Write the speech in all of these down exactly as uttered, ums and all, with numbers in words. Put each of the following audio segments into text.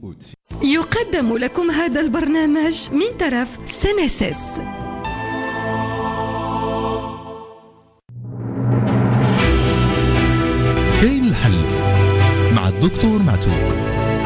يقدم لكم هذا البرنامج من طرف سينيسيس. كاين الحل مع الدكتور معتوق.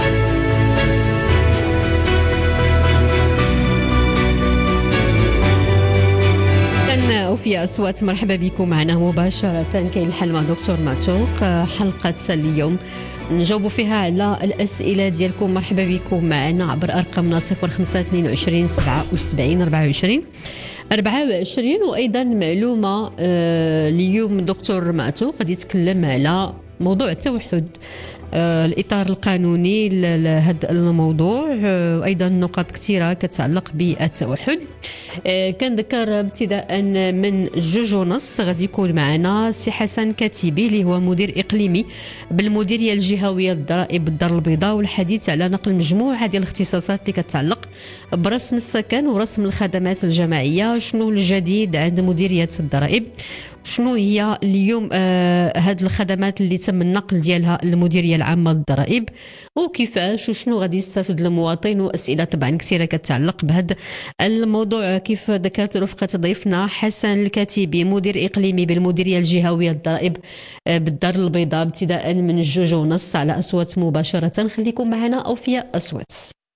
وفي أصوات مرحبا بكم معنا مباشرة. كاين الحل مع دكتور معتوق، حلقة اليوم نجاوبوا فيها على الأسئلة ديالكم. مرحبا بكم معنا عبر أرقامنا صفر خمسة اثنين وعشرين سبعة وسبعين أربعة وعشرين أربعة وعشرين. وأيضا معلومة اليوم دكتور معتوق قد يتكلم على موضوع التوحد، الإطار القانوني لهذا الموضوع، وأيضا نقاط كثيرة كتعلق بالتوحد. كنذكر ابتداء من جوج ونص غادي يكون معنا سي حسن كاتبي اللي هو مدير إقليمي بالمديرية الجهوية للضرائب بالدار البيضاء، والحديث على نقل مجموعة ديال الاختصاصات اللي كتعلق برسم السكن ورسم الخدمات الجماعية. شنو الجديد عند مديرية الضرائب؟ شنو هي اليوم آه هاد الخدمات اللي تم النقل ديالها للمديريه العامه للضرائب وكيفاش وشنو غادي يستفد المواطن؟ واسئله طبعا كثيره كتعلق بهذا الموضوع. كيف ذكرت رفقه ضيفنا حسن الكاتبي مدير اقليمي بالمديريه الجهويه للضرائب آه بالدار البيضاء ابتداء من الجوج ونص على اصوات مباشره. خليكم معنا او في اصوات.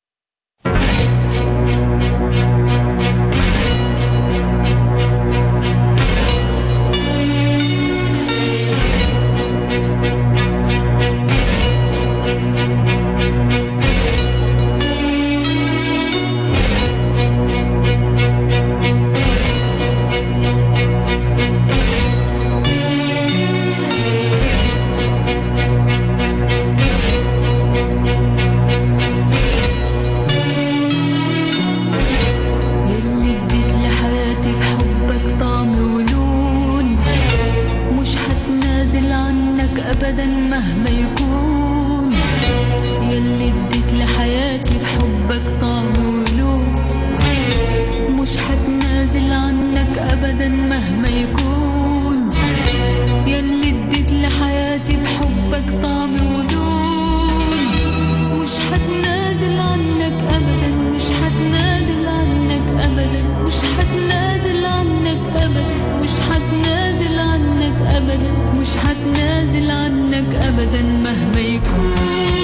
أبدا مهما يكون، يلي اديت لحياتي بحبك طعم ولون، مش حتنازل عنك أبدا مهما يكون، يلي اديت لحياتي بحبك طعم ولون، مش حتنازل عنك أبدا، مش حتنازل عنك أبدا، مش حتنازل عنك أبدا، مش حتنازل عنك أبدا، مش حتنازل عنك أبدا مهما يكون،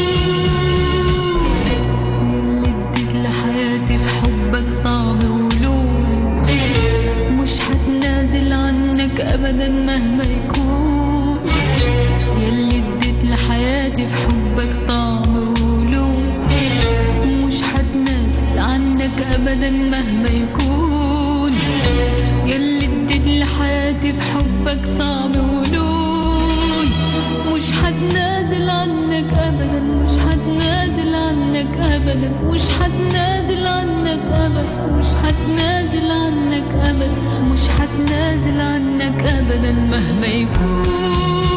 يلي اديت لحياتي بحبك طعم ولون، مش حتنازل عنك أبدا مهما يكون، يلي اديت لحياتي بحبك طعم ولون، مش حتنازل عنك أبدا مهما يكون، يلي اديت لحياتي بحبك طعم ولون، مش حتنازل عنك أبدا، مش حتنازل عنك أبدا، مش حتنازل عنك أبدا، مش حتنازل عنك أبدا، مش حتنازل عنك أبدا مهما يكون.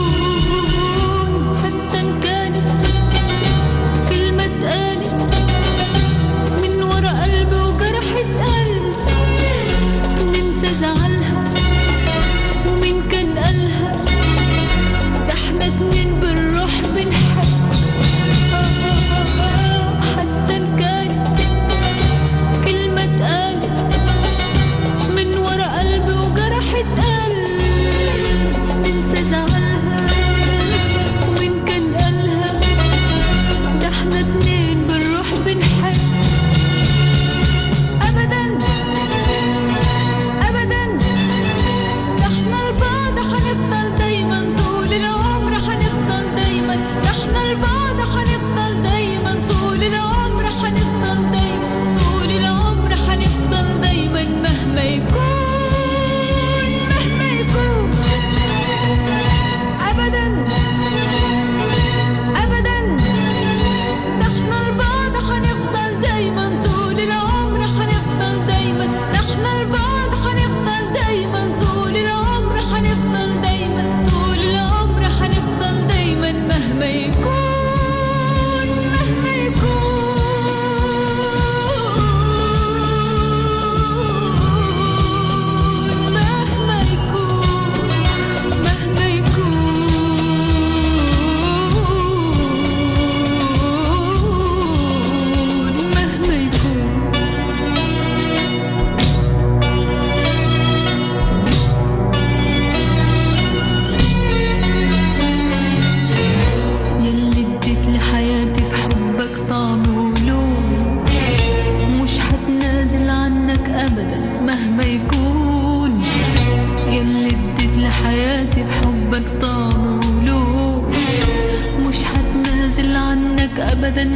حتى إن كانت كلمة اتقالت من ورا قلبي وجرحت قلبي، ننسى زعلها ومين كان قالها، ده احنا اتنين بالروح بنحب. حتى إن كانت كلمة اتقالت من ورا قلبي وجرحت قلبي، ننسى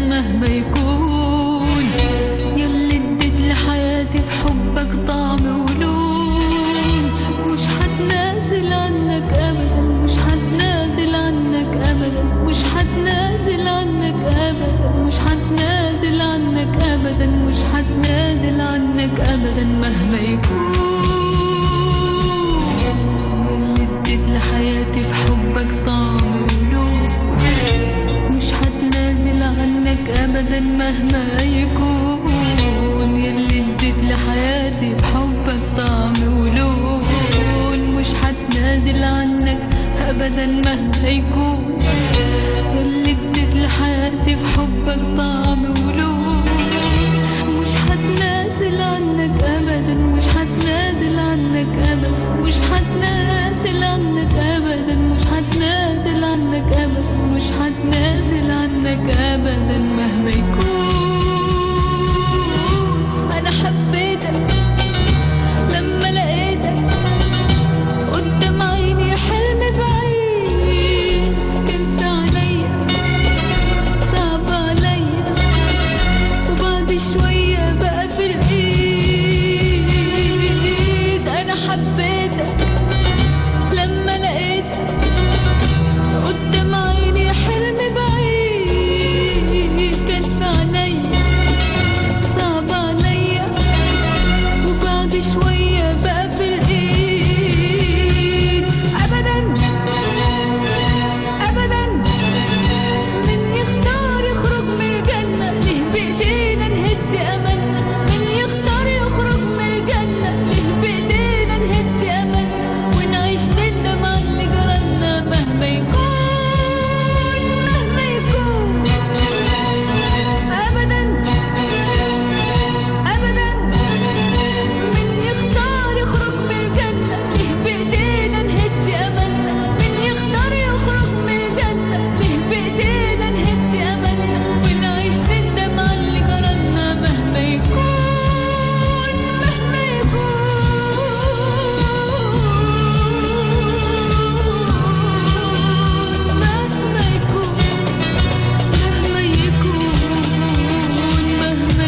مهما يكون، يلي اديت لحياتي في حبك طعم ولون، مش حتنازل عنك ابدا، مش حتنازل عنك ابدا، مش حتنازل عنك ابدا، مش حتنازل عنك ابدا، مش حتنازل عنك ابدا مهما يكون، يلي اديت لحياتي في حبك طعم ولون، مش حتنازل عنك ابدا مهما يكون، يلي اديت لحياتي بحبك طعم ولون، مش حتنازل عنك ابدا مهما يكون، يلي اديت لحياتي بحبك طعم ولون، مش حتنازل عنك ابدا، مش حتنازل عنك ابدا، مش حتنازل عنك ابدا، مش حتنازل عنك ابدا، مش حتنازل عنك ابدا مهما يكون. انا حبيتك لما لقيتك قدام عيني، حلم بعيد كان في عينيا صعب عليا، وبعد شوية بقى في الايد. انا حبيتك لما لقيتك قدام عيني، حلم بعيد كان في عينيا صعب عليا، وبعد شوية بقى في الايد. ابدا ابدا من يختار يخرج من الجنة، ليه بايدينا نهد املنا، من يختار يخرج من الجنة، ليه بايدينا نهد املنا، ونعيش ندم على اللي جرالنا مهما يكون، مهما يكون. ابدا ابدا من يختار يخرج من الجنة، ليه بايدينا نهد املنا، من يختار يخرج من الجنة، ليه بايدينا نهد املنا، ونعيش ندم على اللي جرالنا مهما يكون، مهما يكون، مهما يكون، مهما يكون، مهما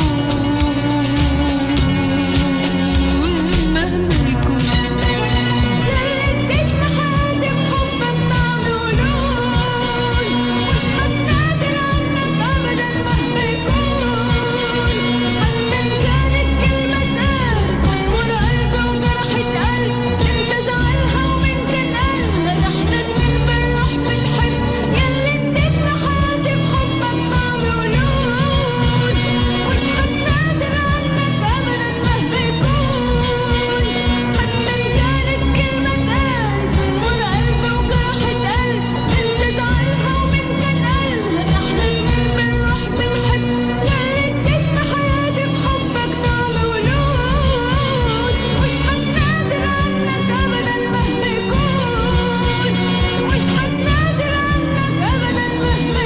يكون، مهما يكون. يلي اديت لحياتي بحبك طعم ولون، مش حتنازل عنك ابدا مهما يكون، حتى ان كانت كلمة اتقالت من ورا قلبي وجرحت قلبي، انت زعلها ومين كان قالها، ده احنا اتنين بنروح بنحب. يلي اديت لحياتي بحبك طعم ولون، مش حتنازل عنك ابدا مهما يكون، حتى ان كانت كلمة اتقالت من ورا قلبي وجرحت قلبي، انت زعلها ومين كان قالها، ده احنا اتنين بنروح بنحب. يلي اديت لحياتي بحبك طعم ولون، مش حتنازل عنك ابدا مهما يكون، مش حتنازل عنك ابدا مهما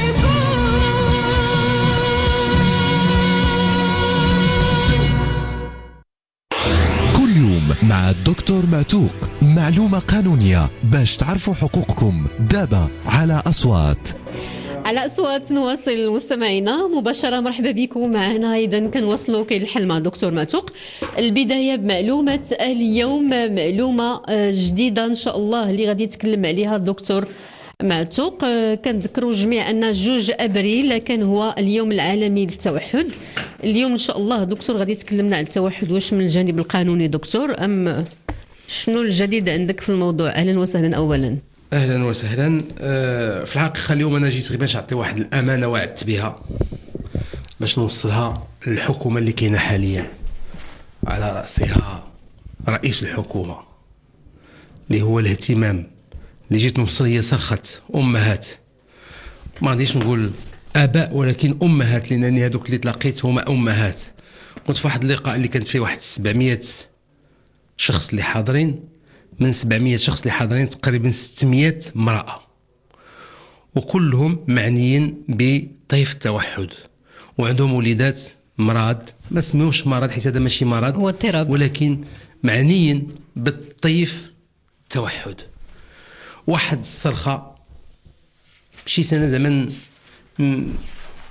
يكون. كل يوم مع الدكتور معتوق، معلومة قانونية باش تعرفوا حقوقكم. دابا على أصوات. على أصوات نواصل مستمعينا مباشرة. مرحبا بكم معنا. إذا كنوصلوا كاين الحل مع دكتور معتوق. البداية بمعلومة اليوم، معلومة جديدة إن شاء الله اللي غادي يتكلم عليها الدكتور معتوق. كنذكروا جميع أن جوج أبريل كان هو اليوم العالمي للتوحد. اليوم إن شاء الله دكتور غادي يتكلمنا عن التوحد، واش من الجانب القانوني دكتور أم شنو الجديد عندك في الموضوع؟ أهلا وسهلا. أولا اهلا وسهلا. أه في الحقيقه اليوم انا جيت غير باش نعطي واحد الامانه وعدت بها باش نوصلها للحكومه اللي كاينه حاليا، على راسها رئيس الحكومه، اللي هو الاهتمام اللي جيت نوصل هي صرخه امهات. ما غاديش نقول اباء ولكن امهات، لانني هذوك اللي تلاقيت هما امهات. كنت في واحد اللقاء اللي كانت فيه واحد سبعمية شخص اللي حاضرين، من سبعمية شخص اللي حاضرين تقريبا ستمية امرأة، وكلهم معنيين بطيف التوحد، وعندهم وليدات مرض ما سميوش مرض حيت هذا ماشي مرض، هو اضطراب، ولكن معنيين بالطيف التوحد. واحد الصرخة شي سنة زمان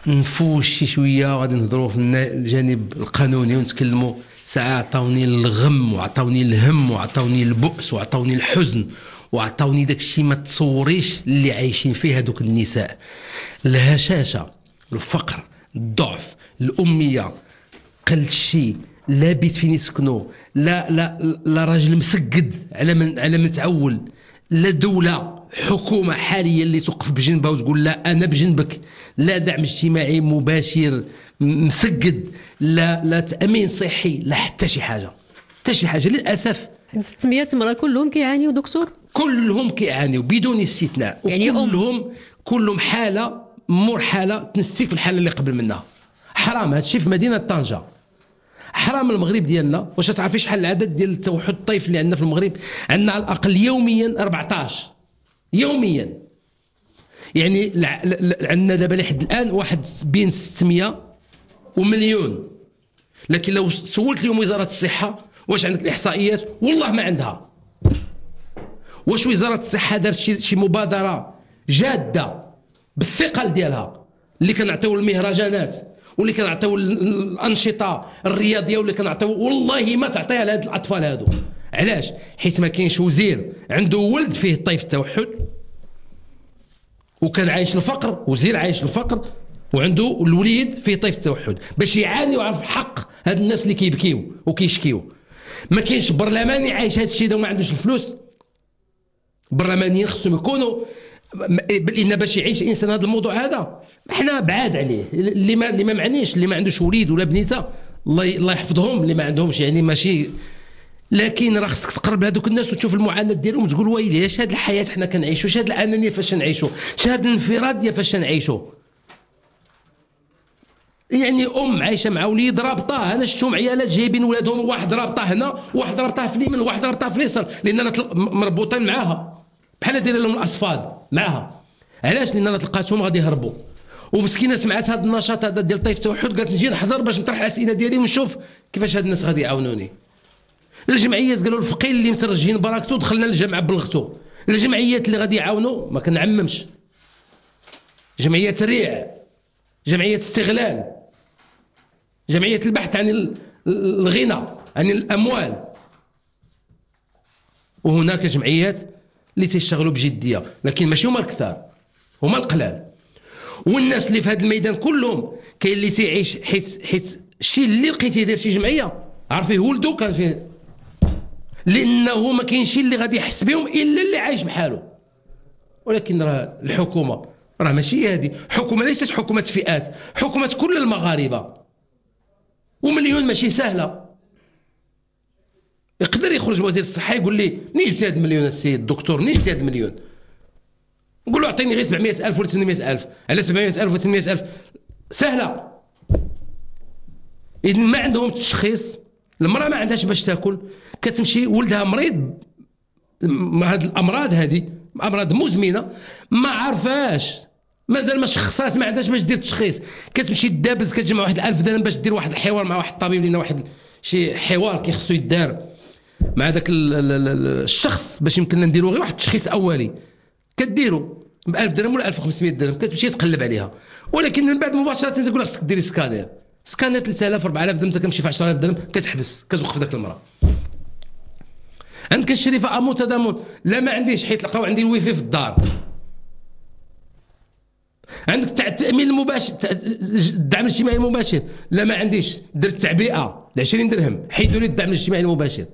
نفوش شي شويه وغادي نهضروا في الجانب القانوني ونتكلموا. ساعه عطاوني الغم وعطاوني الهم وعطاوني البؤس وعطاوني الحزن وعطاوني داك الشيء ما تصوريش اللي عايشين فيه هذوك النساء. الهشاشه، الفقر، الضعف، الاميه، قلة الشيء، لا بيت فين يسكنوا، لا لا لا راجل مسجد على من على متعول، لا دوله حكومه حاليه اللي توقف بجنبها وتقول لا انا بجنبك، لا دعم اجتماعي مباشر مسجد، لا لا تامين صحي، لا حتى شي حاجه، حتى شي حاجه للاسف. ستمية مرة كلهم كيعانيوا دكتور؟ كلهم كيعانيوا بدون استثناء، يعني كلهم كلهم حاله مور حاله تنسيك في الحاله اللي قبل منها. حرام هادشي في مدينه طنجه، حرام المغرب ديالنا. واش تعرفي شحال العدد ديال التوحد الطيف اللي عندنا في المغرب؟ عندنا على الاقل يوميا أربعطاش يوميا. يعني عندنا دابا لحد الان واحد بين ستمية ومليون. لكن لو سولت اليوم وزاره الصحه واش عندك الاحصائيات، والله ما عندها. واش وزاره الصحه دارت شي شي مبادره جاده بالثقل ديالها اللي كنعطيو المهرجانات واللي كنعطيو الانشطه الرياضيه واللي كنعطيو؟ والله ما تعطيها لهاد الاطفال هادو. علاش؟ حيت ما كاينش وزير عنده ولد فيه طيف التوحد وكان عايش الفقر، وزير عايش الفقر وعنده الوليد فيه طيف التوحد باش يعاني ويعرف حق هاد الناس اللي كيبكيو وكيشكيو. ما كاينش برلماني عايش هاد الشيء ده وما عندوش الفلوس. برلمانيين خصهم يكونوا، لان باش يعيش الانسان هذا الموضوع هذا احنا بعاد عليه. اللي ما اللي ما معنيش، اللي ما عندوش وليد ولا بنيته الله الله يحفظهم، اللي ما عندهمش يعني ماشي. لكن راه خصك تقرب لهذوك الناس وتشوف المعاناه ديالهم وتقول ويلي اش هاد الحياه حنا كنعيشوا، اش هاد الانانيه فاش نعيشوا، اش هاد الانفراديه فاش نعيشوا. يعني ام عايشه مع وليد رابطه، انا شفتهم عيالات جايبين ولادهم، واحد رابطه هنا واحد رابطه في اليمين واحد رابطه في اليسار، لاننا مربوطين معاها بحال داير لهم الاصفاد معاها. علاش؟ لان انا تلقاتهم غادي يهربوا، ومسكينه سمعت هذا النشاط هذا ديال طيف التوحد قالت نجي نحضر باش نطرح الاسئله ديالي ونشوف كيفاش هاد الناس غادي يعاونوني. الجمعيات قالوا الفقير اللي مترجين بركته دخلنا للجامعه بلغته. الجمعيات اللي غادي يعاونوا ما كنعممش، جمعيات ريع، جمعيات استغلال، جمعيه البحث عن الغنى عن الاموال، وهناك جمعيات اللي تيشتغلوا بجديه، لكن ماشي هما الكثار، هما القلال. والناس اللي في هذا الميدان كلهم كاين اللي تيعيش حيت حيت الشيء اللي لقيتيه يدير شي جمعيه عارفيه ولدو كان فيه، لانه ما كاينش اللي غادي يحس بهم الا اللي عايش بحاله. ولكن راه الحكومه راه ماشي هذه حكومه، ليست حكومه فئات، حكومه كل المغاربه، ومليون ماشي سهله. يقدر يخرج وزير الصحه يقول لي منين جبتي هذا المليون السيد الدكتور، منين جبتي هذا المليون؟ نقول له اعطيني غير سبعمية ألف ولا ثمانمية ألف. على سبعمية ألف ولا ثمانمية ألف سهله. إذا ما عندهم تشخيص، المراه ما عندهاش باش تاكل، كتمشي ولدها مريض، هاد الامراض هذه امراض مزمنه ما عرفاش، مازال ما شخصات، ما عندهاش باش دير التشخيص، كتمشي تدابز كتجمع واحد ألف درهم باش دير واحد الحوار مع واحد الطبيب، لان واحد شي حوار كيخصو يدار مع داك الشخص باش يمكن لنا نديرو غير واحد التشخيص اولي، كديرو ب ألف درهم ولا ألف وخمسمية درهم، كتمشي تقلب عليها. ولكن من بعد مباشره تنقول لك خصك ديري سكانير، سكانير ثلاثة آلاف أربعة آلاف درهم، كتمشي في عشرة آلاف درهم، كتحبس كتوقف داك المراه. عندك الشريفه امو تضامن، لا ما عنديش حيت لقاو عندي الويفي في الدار. عندك التامين المباشر، الدعم الاجتماعي المباشر، لا ما عنديش، درت تعبئه ل عشرين درهم، حيدوا لي الدعم الاجتماعي المباشر.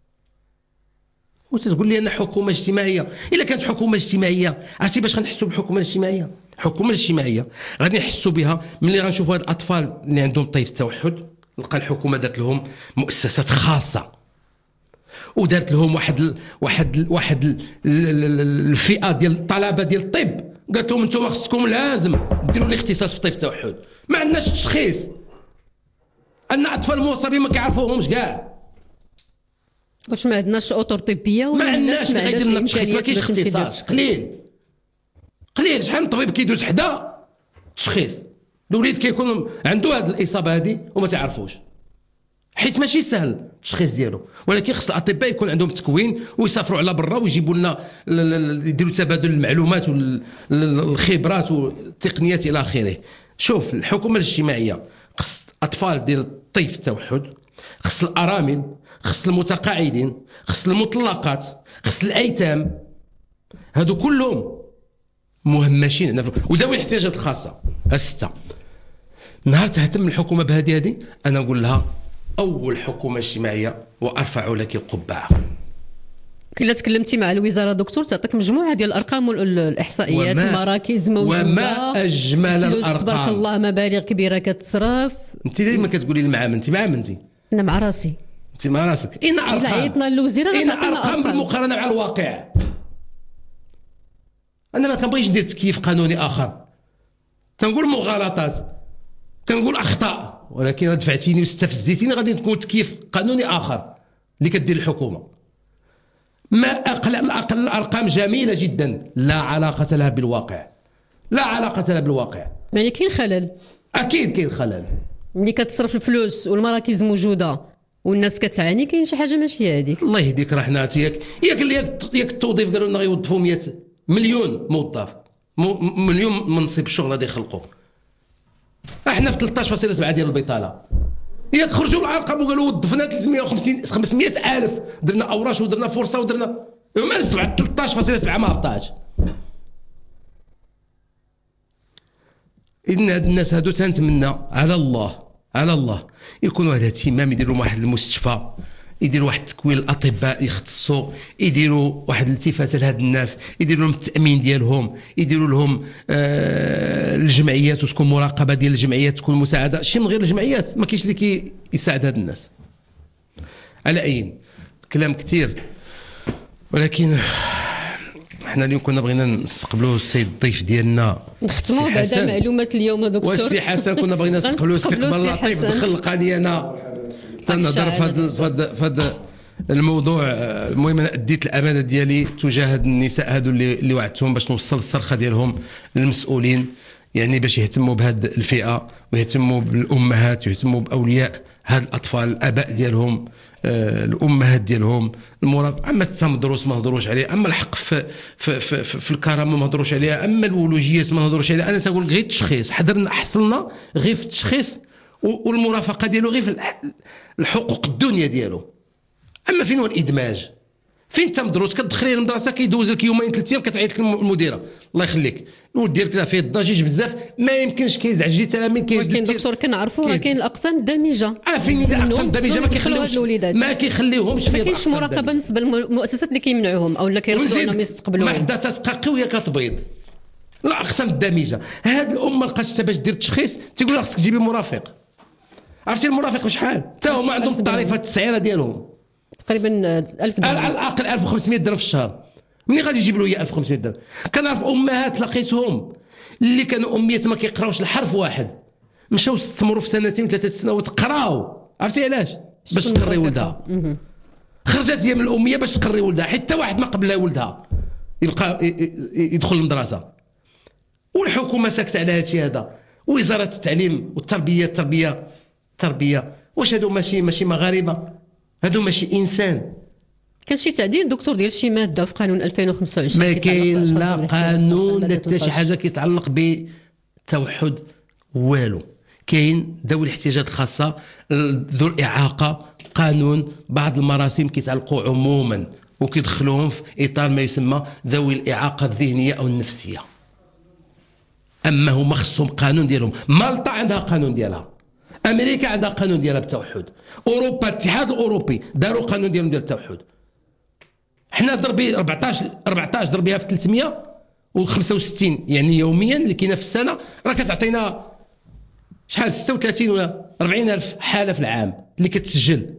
وتقول لي انا حكومه اجتماعيه. الا كانت حكومه اجتماعيه عرفتي باش غنحسوا بالحكومه الاجتماعيه؟ الحكومه الاجتماعيه غادي نحسوا بها ملي غنشوفوا هاد الاطفال اللي عندهم طيف التوحد، نلقى الحكومه دارت لهم مؤسسات خاصه ودارت لهم واحد ال واحد ال واحد ال الفئه ديال الطلبه ديال الطب، قالت لهم انتم خصكم لازم ديروا الاختصاص في طيف التوحد. ما عندناش تشخيص، عندنا اطفال مصابين ما كيعرفوهمش كاع. واش ما عندناش اطر طبيه ولا ما عندناش ما غيدير لنا التشخيص؟ ما كاينش اختصاص، قليل قليل. شحال من طبيب كيدوز حدا تشخيص الوليد كيكون عنده هذه الاصابه هذه وما تعرفوش، حيت ماشي سهل التشخيص ديالو. ولكن خص الاطباء يكون عندهم تكوين ويسافروا على برا ويجيبوا لنا يديروا تبادل المعلومات والخبرات والتقنيات الى اخره. شوف الحكومه الاجتماعيه خص اطفال ديال الطيف التوحد، خص الارامل، خص المتقاعدين، خص المطلقات، خص الايتام، هادو كلهم مهمشين هنا، وذوي الاحتياجات الخاصه السته. نهار تهتم الحكومه بهذه هذه انا نقول لها اول حكومه اجتماعيه وارفع لك القبعه. كلا تكلمتي مع الوزاره دكتور تعطيك مجموعه ديال الارقام والاحصائيات، مراكز موجوده، وما اجمل الارقام، تبارك الله مبالغ كبيره كتصرف. انت دائما كتقولي لي مع من انت مع من انت انا مع راسي، انت مع راسك. اين ارقام؟ الا عيطنا للوزيره اين غتعطينا ارقام بالمقارنه مع الواقع؟ انا ما كنبغيش ندير تكييف قانوني اخر، تنقول مغالطات، كنقول اخطاء، ولكن دفعتيني واستفزيتيني غادي تكون تكييف قانوني اخر اللي كدير الحكومه. ما اقل الاقل الارقام جميله جدا، لا علاقه لها بالواقع، لا علاقه لها بالواقع. يعني كاين خلل، اكيد كاين خلل. ملي كتصرف الفلوس والمراكز موجوده والناس كتعاني، كاين شي حاجه ماشي هذيك. الله يهديك راه حنا ياك ياك ياك ياك التوظيف قالوا لنا غيوظفوا مئة مليون موظف، مليون منصب الشغل غادي يخلقوا، احنا في ثلاثة عشر فاصلة سبعة ديال البطاله. ياك خرجوا الارقام وقالوا وظفنا ثلاثمئة وخمسين خمسمئة الف، درنا اوراش ودرنا فرصه ودرنا ما سبعة ثلاثة عشر فاصلة سبعة ما هبطاش. إذن هاد الناس هادو تنتمنى على الله على الله يكونوا هذا اهتمام، يديروا واحد المستشفى، يديروا واحد تكوين الاطباء يختصوا، يديروا واحد الالتفات لهاد الناس، يديروا لهم التامين ديالهم، يديروا لهم آه الجمعيات وتكون مراقبه ديال الجمعيات، تكون مساعده. شي من غير الجمعيات ما كاينش اللي كي يساعد هاد الناس. على اي كلام كثير، ولكن حنا اليوم كنا بغينا نستقبلوا السيد الضيف ديالنا نختموا بعد معلومات اليوم دكتور. والسي حسن كنا بغينا نستقبلوا استقبال لطيف، دخلقني انا تنهضر في هذا في هذا الموضوع. المهم انا اديت الامانه ديالي تجاه هاد النساء هادو اللي اللي وعدتهم باش نوصل الصرخه ديالهم للمسؤولين، يعني باش يهتموا بهاد الفئه ويهتموا بالامهات ويهتموا باولياء هاد الاطفال، الاباء ديالهم، آه، الامهات ديالهم، المراب. اما التمدروس ما نهضروش عليه، اما الحق في في في, في, في الكرامه ما نهضروش عليها، اما الولوجيات ما نهضروش عليها. انا تنقول غير التشخيص، حضرنا حصلنا غير في التشخيص والمرافقه ديالو، غير في الحقوق الدنيا ديالو. اما فين هو الادماج؟ فين انت مدروس كتدخليه للمدرسه كيدوز لك يومين ثلاث ايام كتعيط لك المديره الله يخليك الولد ديالك راه فيه الضجيج بزاف، ما يمكنش كيزعج لي التلاميذ. ولكن دكتور كنعرفوها كاين الاقسام الدامجه. اه فين الاقسام الدامجه ما كيخليوش ما كيخليوهمش فيه، ما كاينش مراقبه بالنسبه للمؤسسات اللي كيمنعوهم او اللي كيرفضوا انهم يستقبلوهم. ما حدا تتقى قويه كتبيض الاقسام الدامجه. هاد الامه لقات باش دير التشخيص تيقول لها خصك تجيبي مرافق. عرفتي المرافق بشحال؟ حتى هما عندهم التعريفات التسعيره ديالهم تقريبا ألف درهم، على الاقل ألف وخمسمئة درهم في الشهر. منين غادي يجيب له هي ألف وخمسمئة درهم؟ كنعرف امهات لقيتهم اللي كانوا اميات ما كيقراوش الحرف واحد، مشاو استثمروا في سنتين ثلاثه سنوات قراو. عرفتي علاش؟ باش تقري ولدها. خرجت هي من الاميه باش تقري ولدها، حتى واحد ما قبلها ولدها يبقى يدخل المدرسه. والحكومه ساكته على هذا الشيء هذا. وزاره التعليم والتربيه التربيه التربيه واش هادو ماشي ماشي مغاربه؟ هادو ماشي انسان؟ كان شي تعديل دكتور ديال شي ماده في قانون ألفين وخمسة وعشرين؟ ما كاين لا قانون لا حتى شي حاجه كيتعلق بالتوحد والو. كاين ذوي الاحتياجات الخاصه، ذو الاعاقه، قانون بعض المراسم كيتعلقوا عموما وكيدخلوهم في اطار ما يسمى ذوي الاعاقه الذهنيه او النفسيه. اما هما خصهم قانون ديالهم. مالطا عندها قانون ديالها، امريكا عندها قانون ديالها بالتوحد، اوروبا الاتحاد الاوروبي داروا قانون ديالهم ديال التوحد. حنا ضربي أربعطاش أربعطاش ضربيها في ثلاثمئة وخمسة وستين يعني يوميا اللي كاينه في السنه، راه كتعطينا شحال ستة وثلاثين ولا أربعين الف حاله في العام اللي كتسجل.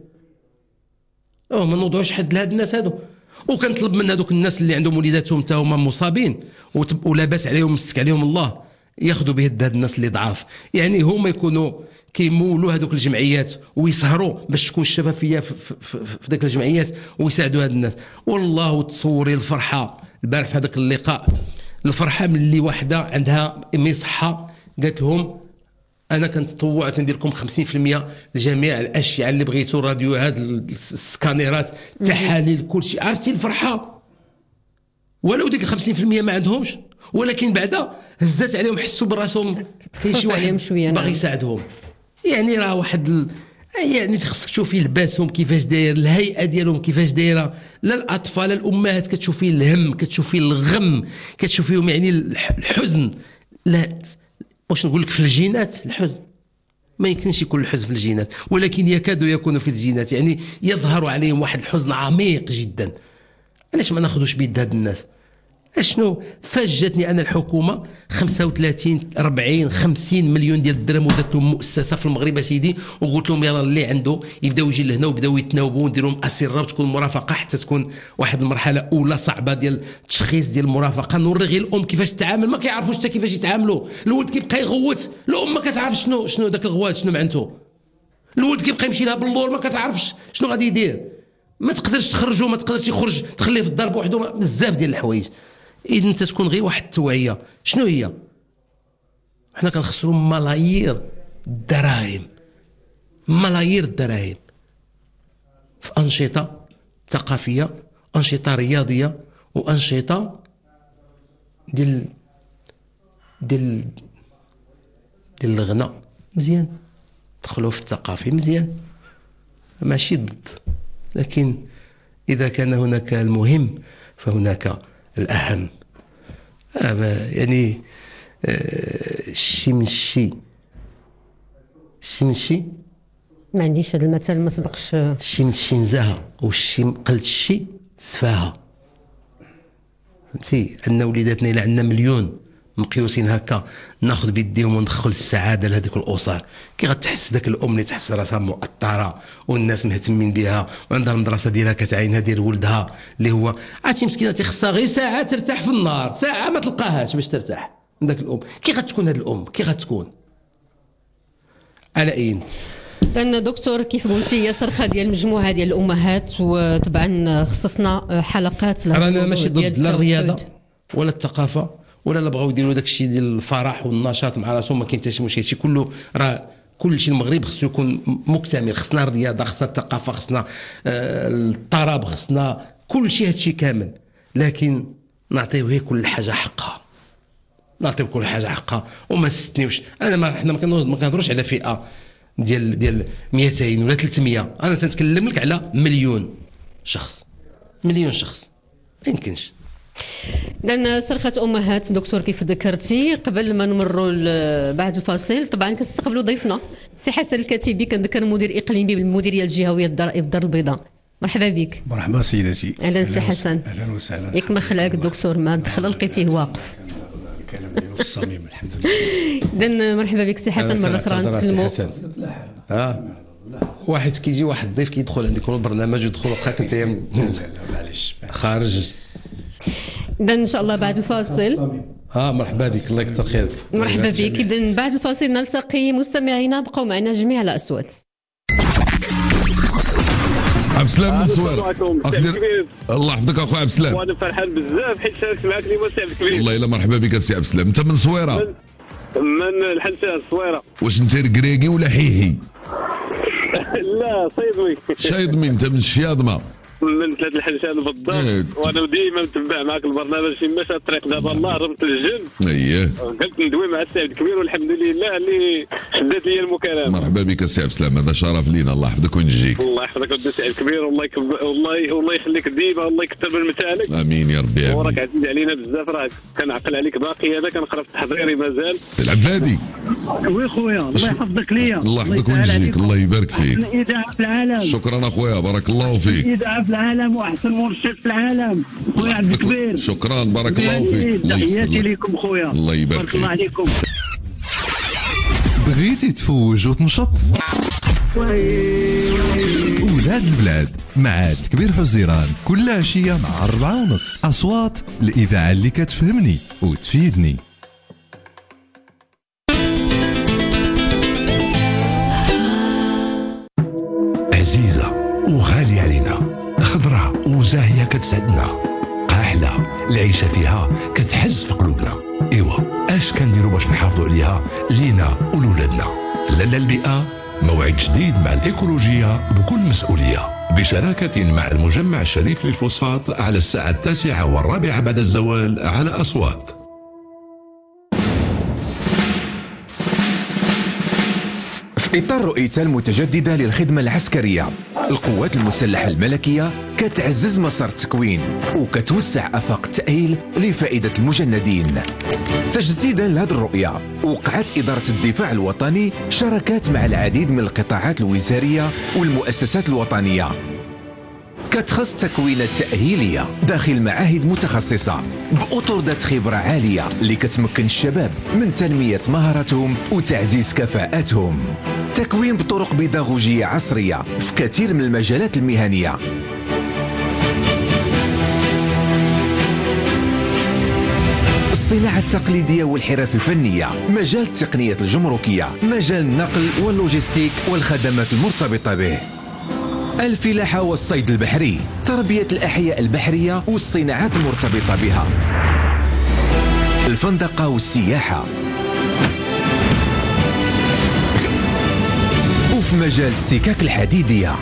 او ما نوضعوش حد لهاد الناس هادو. وكنطلب من هذوك الناس اللي عندهم وليداتهم حتى هما مصابين ولاباس عليهم مسك عليهم الله، ياخذوا بيد هاد الناس اللي ضعاف. يعني هما يكونوا كيمولوا هذوك الجمعيات ويسهروا باش تكون الشفافيه في, في, في, في ذاك الجمعيات ويساعدوا هاد الناس. والله تصوري الفرحه البارح في هذاك اللقاء، الفرحه من اللي واحده عندها مصحه قالت لهم انا كنتطوع تندير لكم خمسين بالمئة لجميع الاشياء اللي بغيتوا، الراديو هاد السكانيرات، تحاليل، كل شيء. عرفتي الفرحه؟ ولو ديك خمسين بالمئة ما عندهمش ولكن بعدا هزات عليهم، حسوا براسهم كاين شي عليهم واحد شوية، باغي نعم. يساعدهم. يعني راه واحد ال... يعني خصك تشوفي لباسهم كيفاش داير، الهيئه ديالهم كيفاش دايره، لا الاطفال لا الامهات كتشوفي الهم، كتشوفي الغم، كتشوفيهم يعني الح- الحزن. لا واش نقول لك في الجينات الحزن ما يمكنش يكون الحزن في الجينات، ولكن يكاد يكون في الجينات، يعني يظهر عليهم واحد الحزن عميق جدا. علاش ما ناخذوش بيد هاد الناس؟ اشنو فاجتني انا الحكومه خمسة وثلاثين أربعين خمسين مليون ديال الدرهم ودات لهم مؤسسه في المغرب اسيدي، وقلت لهم يلا اللي عنده يبداو يجي لهنا وبداو يتناوبوا ونديروا لهم اسره وتكون مرافقه حتى تكون واحد المرحله اولى صعبه ديال التشخيص ديال المرافقه. نوري غير الام كيفاش تتعامل، ما كيعرفوش حتى كيفاش يتعاملوا. الولد كيبقى يغوت، الام ما كتعرف شنو شنو داك الغوات شنو معنته. الولد كيبقى يمشي لها باللور ما كتعرفش شنو غادي يدير. ما تقدرش تخرجه، ما تقدرش يخرج، تخليه في الدار بوحده، بزاف ديال الحوايج. إذا أنت تكون غير واحد التوعية. شنو هي؟ حنا كنخسروا ملايير الدراهم، ملايير الدراهم في أنشطة ثقافية، أنشطة رياضية، وأنشطة ديال ديال ديال الغناء. مزيان دخلوا في الثقافي، مزيان ماشي ضد، لكن إذا كان هناك المهم فهناك الأهم. آه يعني آه الشي من الشي، الشي من الشي ما عنديش هذا المثل ما سبقش. الشي من الشي نزاها، والشي قلت الشي سفاها. فهمتي؟ أن وليداتنا إلا عندنا مليون مقيوسين هكا ناخذ بيديهم وندخل السعاده لهذيك الاسر، كي غتحس ذاك الام اللي تحس راسها مؤطره والناس مهتمين بها وعندها المدرسه ديالها كتعينها ديال ولدها اللي هو عرفتي مسكينه تيخصها غير ساعه ترتاح في النهار، ساعه ما تلقاهاش باش ترتاح من ذاك الام. كي غتكون هذه الام؟ كي غتكون؟ على اين؟ إذن دكتور كيف قلتي هي صرخه ديال مجموعه ديال الامهات، وطبعا خصصنا حلقات لهذا رانا ماشي ضد ديال لا الرياضه التوحد. ولا الثقافه ولا لا بغاو يديروا داك الشيء ديال الفرح والنشاط مع راسهم، ما كاين حتى شي مشكل. شي كله راه كل شيء المغرب خصو يكون مكتمل، خصنا الرياضه، خصنا الثقافه، خصنا آه الطرب، خصنا كل شيء، هادشي كامل، لكن نعطيو هي كل حاجه حقها، نعطيو كل حاجه حقها وما نستنيوش. انا ما حنا ما كنهضروش على فئه ديال ديال مئتين ولا ثلاثمية، انا تنتكلم لك على مليون شخص، مليون شخص ما يمكنش. لأن صرخة أمهات دكتور كيف ذكرتي. قبل ما نمروا بعد الفاصل طبعا كنستقبلوا ضيفنا سي حسن الكاتبي، كنذكر مدير إقليمي بالمديرية الجهوية الضرائب الدار البيضاء. مرحبا بك. مرحبا سيدتي. اهلا سي حسن. اهلا وسهلا. ياك ما خلاك الدكتور ما دخل لقيتيه واقف. الكلام ديالو في الصميم الحمد لله. اذا مرحبا بك سي حسن مره اخرى نتكلموا. اه واحد كيجي واحد ضيف كيدخل عندكم البرنامج ويدخل وقعك انت لا لا معليش خارج. اذا ان شاء الله بعد الفاصل. اه مرحبا بك الله يكثر خير. مرحبا بك. اذا بعد الفاصل نلتقي مستمعينا، بقوا معنا جميع الاصوات. عبد السلام من صويرة. الله يحفظك اخويا عبد السلام. وانا فرحان بزاف حيت شاركت معك اليوم سي عبد الكبير. والله الا مرحبا بك سي عبد السلام. انت من صويرة؟ من, من الحنشاه الصويرة. واش انت ركراكي ولا حيحي؟ لا صيدوي. شايضمي انت من الشياضمه. من ثلاث الحنشان بالضبط. وانا ديما متبع معك البرنامج في مشى الطريق دابا الله رمت الجن. اييه قلت ندوي مع السي عبد الكبير والحمد لله اللي شدات لي المكالمه. مرحبا بك السي عبد السلام، هذا شرف لينا. الله يحفظك وينجيك. الله يحفظك السي عبد الكبير، والله يكب... والله والله يخليك ديما، الله يكثر من متاعك. امين يا ربي امين. وراك عزيز علينا بزاف، راك كنعقل عليك باقي، هذا كنقرا في تحضيري مازال. العبادي وي خويا الله يحفظك ليا. الله يحفظك وينجيك. الله يبارك فيك. احسن اذاعه في العالم. شكرا اخويا بارك الله فيك. اذاعه في العالم واحسن مرشد في العالم خويا عبد الكبير. شكرا بارك الله فيك. تحياتي لكم خويا. الله يبارك فيك. الله عليكم. بغيتي تفوج وتنشط؟ ولاد البلاد مع كبير حزيران كل عشية مع أربعة ونص. أصوات الإذاعة اللي كتفهمني وتفيدني. عزيزة وغالية علينا، خضراء وزاهية كتسعدنا، قاحلة العيشة فيها كتحز في قلوبنا. إيوا اش كنديروا باش نحافظوا عليها لينا ولولادنا؟ لالا البيئة موعد جديد مع الإيكولوجية بكل مسؤولية، بشراكة مع المجمع الشريف للفوسفات على الساعة التاسعة والرابعة بعد الزوال على أصوات. إطار رؤيته المتجددة للخدمة العسكرية، القوات المسلحة الملكية كتعزز مسار التكوين وكتوسع آفاق التأهيل لفائدة المجندين. تجسيدا لهذه الرؤية، وقعت إدارة الدفاع الوطني شراكات مع العديد من القطاعات الوزارية والمؤسسات الوطنية كتخص تكوين التأهيلية داخل معاهد متخصصة بأطر ذات خبرة عالية اللي كتمكن الشباب من تنمية مهاراتهم وتعزيز كفاءاتهم. تكوين بطرق بيداغوجية عصرية في كثير من المجالات المهنية. الصناعة التقليدية والحرف الفنية، مجال التقنية الجمركية، مجال النقل واللوجستيك والخدمات المرتبطة به، الفلاحة والصيد البحري، تربية الأحياء البحرية والصناعات المرتبطة بها، الفندقة والسياحة، وفي مجال السكك الحديدية.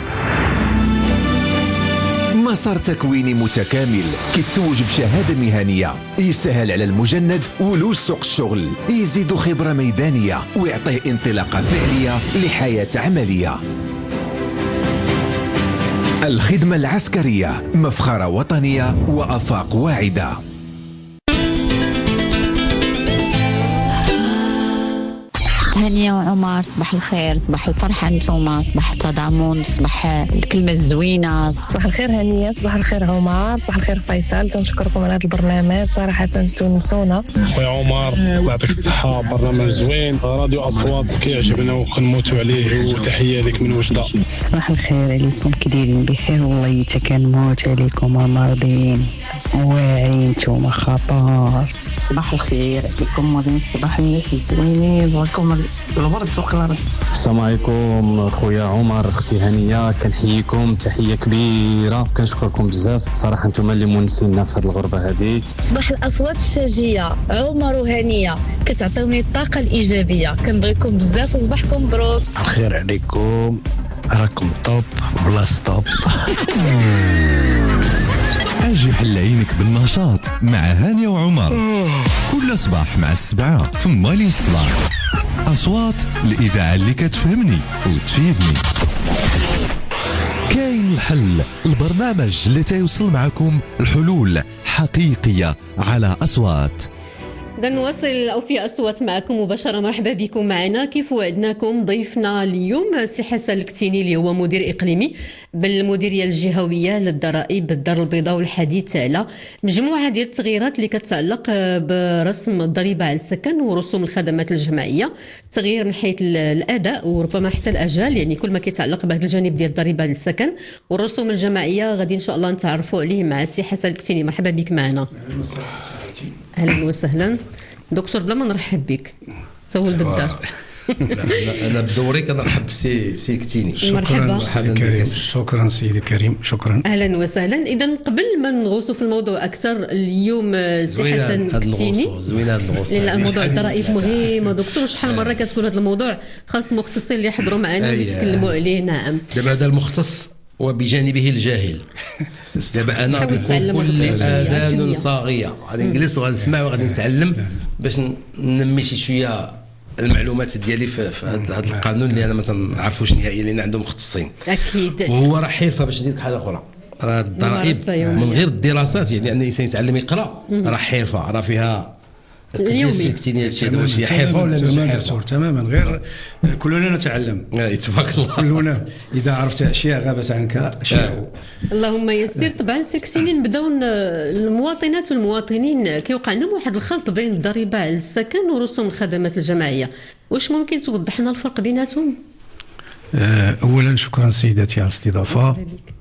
مسار تكويني متكامل كيتوج بشهادة مهنية يسهل على المجند ولوج سوق الشغل، يزيد خبرة ميدانية ويعطيه انطلاقة فعلية لحياة عملية. الخدمة العسكرية مفخرة وطنية وآفاق واعدة. هانية وعمر، صباح الخير، صباح الفرحة نتوما، صباح التضامن، صباح الكلمة الزوينة. صباح الخير هانية، صباح الخير عمر، صباح الخير فيصل. تنشكركم على هذا البرنامج، صراحة تونسونا. خويا عمر يعطيك الصحة، برنامج زوين، راديو أصوات كيعجبنا وكنموتوا عليه، وتحية لك من وجدة. صباح الخير عليكم، كي دايرين بخير؟ والله حتى كنموت عليكم مرضين واعرين نتوما خطر. صباح الخير عليكم مريم، صباح الناس الزوينين، ولكم الورد فوق الارض. السلام عليكم خويا عمر، اختي هانيه، كنحييكم تحيه كبيره، كنشكركم بزاف صراحه، نتوما اللي مونسينا في هذه الغربه هذه. صباح الاصوات الشاجيه عمر وهانيه، كتعطيوني الطاقه الايجابيه، كنبغيكم بزاف وصباحكم مبروك. الخير عليكم، راكم طوب بلا ستوب. اجي حل عينك بالنشاط مع هانية وعمر كل صباح مع السبعة في مالي الصباح. أصوات الإذاعة اللي كتفهمني وتفيدني. كاين الحل، البرنامج اللي تيوصل معكم الحلول حقيقية على أصوات. نواصل أو في أصوات معكم مباشرة. مرحبا بكم معنا. كيف وعدناكم ضيفنا اليوم سي حسن الكتيني اللي هو مدير إقليمي بالمديرية الجهوية للضرائب بالدار البيضاء، والحديث على مجموعة ديال التغييرات اللي كتعلق برسم الضريبة على السكن ورسوم الخدمات الجماعية. تغيير من حيث الأداء وربما حتى الأجال، يعني كل ما كيتعلق بهذا الجانب ديال الضريبة على السكن والرسوم الجماعية غادي إن شاء الله نتعرفوا عليه مع سي حسن الكتيني. مرحبا بك معنا. أهلا وسهلا دكتور. بلا ما نرحب بك تولد الدار. انا بدوري كنرحب بسي سي كتيني. مرحبا. شكرا شكرا سيدي الكريم، شكرا. اهلا وسهلا. اذا قبل ما نغوصوا في الموضوع اكثر اليوم سي حسن كتيني، زوينه هذا الغوص، لان موضوع الضرائب مهم دكتور. شحال مره كتقول هذا الموضوع خاص مختصين اللي يحضروا معنا ويتكلموا عليه. نعم. دابا هذا المختص وبجانبه الجاهل. دابا انا كل اذان صاغيه غادي نجلس وغنسمع وغادي نتعلم باش ننمي شي شويه المعلومات ديالي في هذا القانون اللي انا ما تنعرفوش نهائيا، لان عندهم مختصين. اكيد. وهو راه حرفه باش ندير حاجه اخرى. راه الضرائب من غير الدراسات، يعني ان الانسان يتعلم يقرا، راه حرفه، راه فيها اليومي. شي حرفه ولا ماشي حرفه؟ تماما، غير كلنا نتعلم. تبارك الله. كلنا اذا عرفت اشياء غابت عنك اشياء. اللهم يسير. طبعا سكسيني نبداو المواطنات والمواطنين كيوقع عندهم واحد الخلط بين الضريبه على السكن ورسوم الخدمات الجماعيه. واش ممكن توضح لنا الفرق بيناتهم؟ اولا شكرا سيداتي على الاستضافه،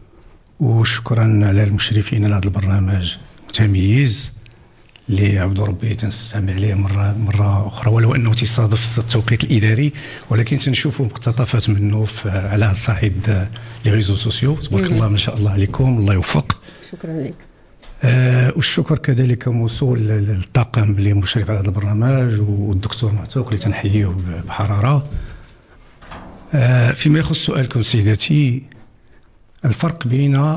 وشكرا على المشرفين على هذا البرنامج المتميز اللي عبد ربي تنستمع عليه مره مره اخرى، ولو انه تصادف التوقيت الاداري، ولكن تنشوفوا مقتطفات منه على صعيد لي ريزو سوسيو. تبارك الله ما شاء الله عليكم، الله يوفق. شكرا لك. آه والشكر كذلك موصول للطاقم اللي مشرف على هذا البرنامج والدكتور معتوق اللي تنحييه بحراره. آه فيما يخص سؤالكم سيداتي، الفرق بين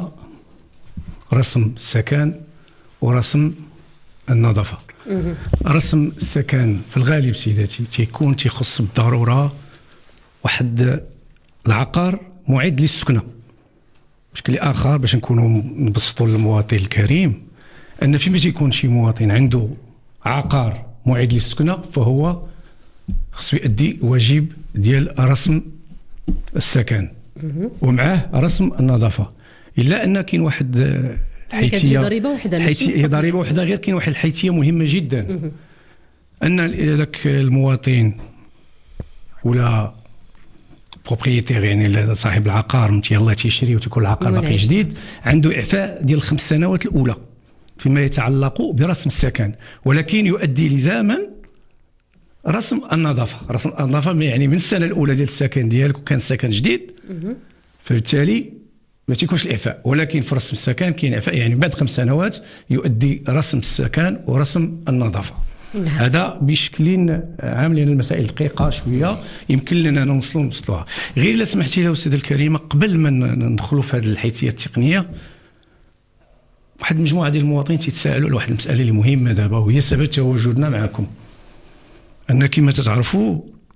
رسم السكن ورسم النظافة. رسم السكن في الغالب سيداتي تيكون تيخص بالضرورة واحد العقار معد للسكنه. بشكل اخر باش نكونوا نبسطوا للمواطن الكريم ان فيما تيكون شي مواطن عنده عقار معد للسكنه فهو خصو يؤدي واجب ديال رسم السكن ومعاه رسم النظافه. الا ان كاين واحد الحيتيه ضريبه وحده حيتيه ضريبه وحده غير كاين واحد الحيتيه مهمه جدا ان ذاك المواطن ولا بروبريتير يعني صاحب العقار متي يلاه تيشري وتكون العقار باقي جديد عنده اعفاء ديال الخمس سنوات الاولى فيما يتعلق برسم السكن، ولكن يؤدي لزاما رسم النظافه. رسم النظافه يعني من السنه الاولى ديال السكن ديالك وكان السكن جديد فبالتالي ما تيكونش الاعفاء، ولكن في رسم السكن كاين اعفاء يعني بعد خمس سنوات يؤدي رسم السكن ورسم النظافه. نعم. هذا بشكل عام لان المسائل دقيقه شويه يمكن لنا نوصلوا نوصلوها. غير الا سمحتي لي استاذه الكريمه قبل ما ندخلوا في هذه الحيثيه التقنيه واحد المجموعه ديال المواطنين تيتساءلوا على واحد المساله اللي مهمه دابا وهي سبب تواجدنا معكم. ان كما تتعرفوا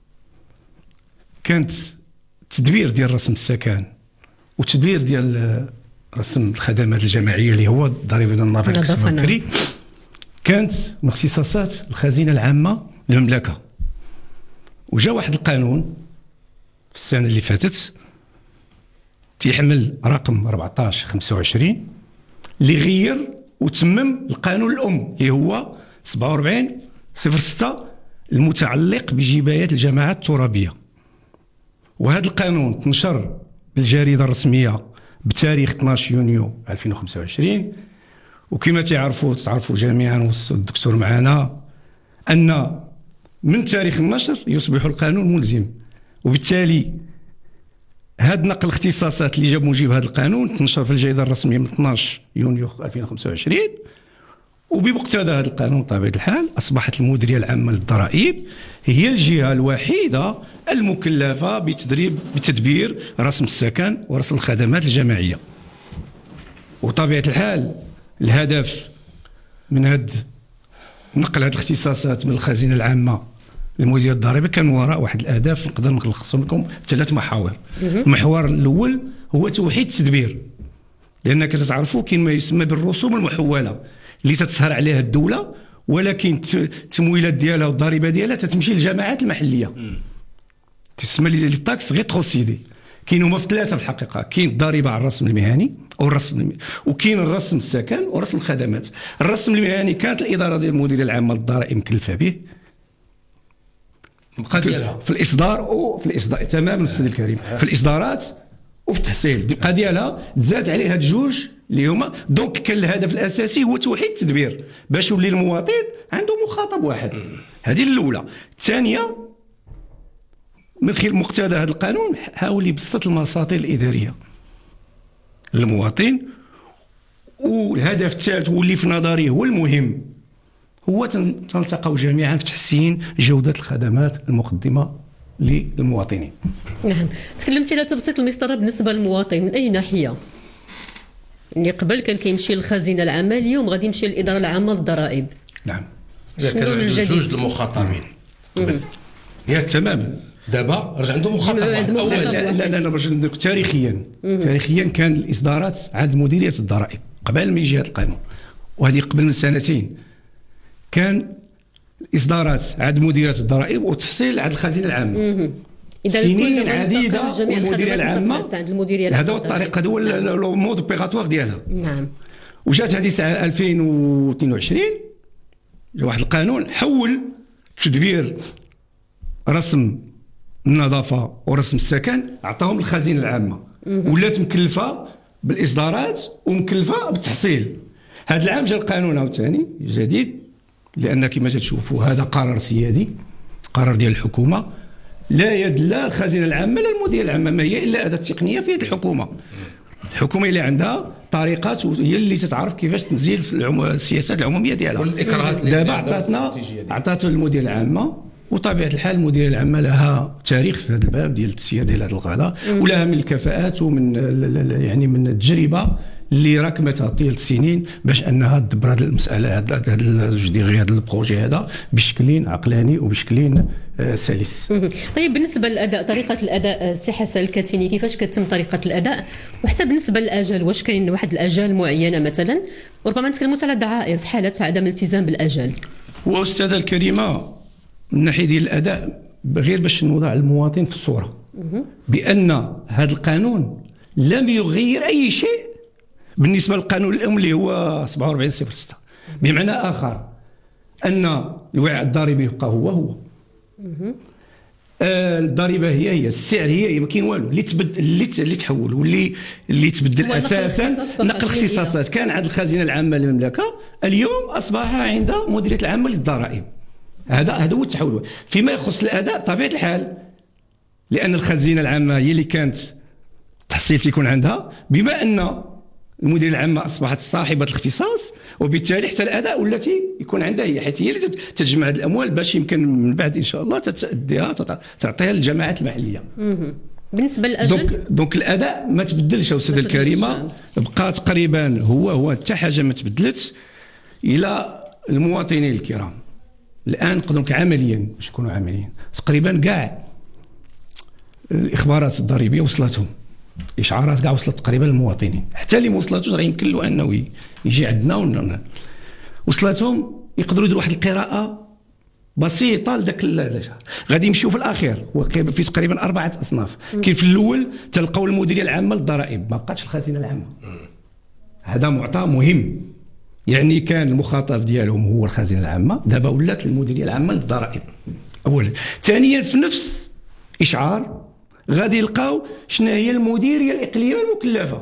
كانت التدبير ديال رسم السكن والتدبير ديال رسم الخدمات الجماعيه اللي هو الضريبه ديال النفط والكسب البكري كانت من اختصاصات الخزينه العامه للمملكه. وجا واحد القانون في السنه اللي فاتت تيحمل رقم أربعطاش خمسة وعشرين اللي غير وتمم القانون الام اللي هو سبعة وأربعين صفر ستة المتعلق بجبايات الجماعات الترابيه. وهذا القانون تنشر بالجريده الرسميه بتاريخ اثناش يونيو ألفين وخمسة وعشرين، وكما تعرفوا تعرفوا جميعا والدكتور معنا ان من تاريخ النشر يصبح القانون ملزم. وبالتالي هذا نقل الاختصاصات اللي جاب موجب هذا القانون تنشر في الجريده الرسميه من اثناش يونيو ألفين وخمسة وعشرين، وبمقتضى هذا القانون بطبيعه الحال اصبحت المديريه العامه للضرائب هي الجهه الوحيده المكلفه بتدريب بتدبير رسم السكن ورسم الخدمات الجماعيه. وطبيعه الحال الهدف من هذا نقل هذه الاختصاصات من الخزينه العامه لمديريه الضرائب كان وراء واحد الاهداف نقدر نلخصهم لكم ثلاث محاور. المحور الاول هو توحيد التدبير، لانك تتعرفوا كاين ما يسمى بالرسوم المحوله اللي تتسهر عليها الدوله ولكن التمويلات ديالها والضريبه ديالها تتمشي للجماعات المحليه تسمى لي التاكس ريتروسيدي. كاين هما في ثلاثه في الحقيقه، كاين الضريبه على الرسم المهني او الرسم المهني وكاين الرسم السكن ورسم الخدمات. الرسم المهني كانت الاداره ديال المديريه العامه للضرائب مكلفه به بقى ديالها في الاصدار وفي الاصدار تماما الاستاذ الكريم في الاصدارات وفي التحصيل بقى ديالها تزاد عليها الجوج اللي هما دونك كان الهدف الاساسي هو توحيد التدبير باش يولي المواطن عنده مخاطب واحد. هذه الاولى. الثانيه من خلال مقتضى هذا القانون حاول يبسط المساطير الاداريه للمواطن. والهدف الثالث واللي في نظري هو المهم هو تلتقوا جميعا في تحسين جوده الخدمات المقدمه للمواطنين. نعم. تكلمتي على تبسيط المسطره بالنسبه للمواطن من اي ناحيه؟ يعني قبل كان كيمشي للخزينه العامه، اليوم غادي يمشي للاداره العامه للضرائب. نعم. شنو الجديد؟ جوج المخاطبين يا تماما. دابا رجع عنده مخاطب اول. لا لا لا باش ندير تاريخيا تاريخيا كان الاصدارات عند مديريه الضرائب قبل ما يجي هذا القانون، وهذه قبل من سنتين كان الاصدارات عند مديريه الضرائب والتحصيل عند الخزينه العامه. سنين عديده والمديريه العامه عند المديريه العامه هذا هو الطريقه هذا هو لو مود اوبيراتوار ديالها. نعم. وجات هذه سنه ألفين واثنين وعشرين جا واحد القانون حول تدبير رسم النظافه ورسم السكن عطاهم الخزينه العامه ولات مكلفه بالاصدارات ومكلفه بالتحصيل. هذا العام جا القانون عاوتاني جديد لان كما تشوفوا هذا قرار سيادي قرار ديال الحكومه لا يد لا الخزينه العامه لا المديريه العامه ما هي الا اداه تقنيه في يد الحكومه. الحكومه اللي عندها طريقات هي اللي تتعرف كيفاش تنزيل السياسات العموميه ديالها. والاكراهات دابا عطاتنا عطات المديريه العامه وطبيعه الحال المديريه العامه لها تاريخ في هذا الباب ديال التسيير ديال هذه الغلا، ولها من الكفاءات ومن يعني من التجربه اللي راكمتها طيله السنين باش انها تدبر هذه المساله، هذا هذا هذا البروجي هذا بشكل عقلاني وبشكل سلس. طيب بالنسبه للاداء، طريقه الاداء سي حسن الكاتيني، كيفاش كتم طريقه الاداء؟ وحتى بالنسبه للاجال، واش كاين واحد الاجال معينه مثلا؟ وربما نتكلموا على الدعائر في حاله عدم الالتزام بالاجال. واستاذه الكريمه، من ناحيه ديال الاداء غير باش نوضع المواطن في الصوره بان هذا القانون لم يغير اي شيء بالنسبه للقانون الام اللي هو سبعة وأربعين صفر ستة، بمعنى اخر ان الوعاء الضريبي يبقى هو هو، آه الضريبه هي هي، السعر هي هي، ما كاين والو اللي تبدل اللي اللي تحول واللي اللي تبدل اساسا نقل اختصاصات كان عند الخزينه العامه للمملكه، اليوم اصبح عند مديريه العامه للضرائب. هذا هذا هو التحول. فيما يخص الاداء طبيعه الحال لان الخزينه العامه هي اللي كانت تحصيل تيكون عندها، بما ان المديريه العامه اصبحت صاحبه الاختصاص، وبالتالي حتى الاداء والتي يكون عندها هي، حيث هي اللي تجمع هذه الاموال باش يمكن من بعد ان شاء الله تتاديها تعطيها للجماعات المحليه. بالنسبه للاجل دونك دونك الاداء ما تبدلش استاذه الكريمه، بقى تقريبا هو هو حتى حاجه ما تبدلت. الى المواطنين الكرام الان نقدروا عمليا باش نكونوا عمليين، تقريبا كاع الاخبارات الضريبيه وصلتهم، اشعارات كاع وصلت تقريبا للمواطنين، حتى اللي ما وصلتوش راه يمكن له انه يجي عندنا وصلتهم، يقدروا يديروا واحد القراءه بسيطه لذاك الشهر. غادي يمشيو في الاخير، هو في تقريبا اربعه اصناف. كاين في الاول تلقاو المديريه العامه للضرائب، ما بقاتش الخزينه العامه. هذا معطى مهم، يعني كان المخاطب ديالهم هو الخزينه العامه، دابا ولات المديريه العامه للضرائب اولا. ثانيا في نفس اشعار غادي يلقاو شنو هي المديريه الاقليميه المكلفه،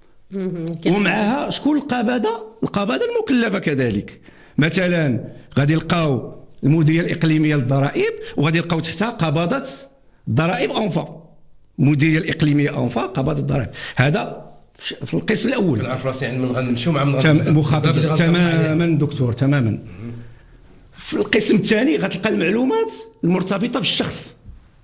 ومعها شكون القباضه القباضه المكلفه كذلك. مثلا غادي يلقاو المديريه الاقليميه للضرائب، وغادي يلقاو تحتها قباضه الضرائب انفا، المديريه الاقليميه انفا قباضه الضرائب. هذا في القسم الاول. نعرف راسي يعني من غنمشيو مع من مخاطب تماما دكتور تماما. في القسم الثاني غتلقى المعلومات المرتبطه بالشخص،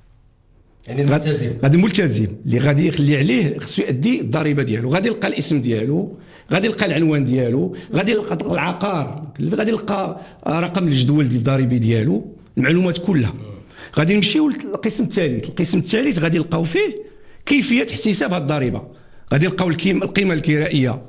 يعني الملتزم، غادي الملتزم اللي غادي يخلي عليه خصو يؤدي الضريبه ديالو، غادي يلقى الاسم ديالو، غادي يلقى العنوان ديالو، غادي يلقى العقار، غادي يلقى رقم الجدول الضريبي ديالو، المعلومات كلها. غادي نمشيو للقسم الثالث، القسم الثالث غادي نلقاو فيه كيفيه احتساب هذه الضريبه، غادي نلقاو القيمه الكرائيه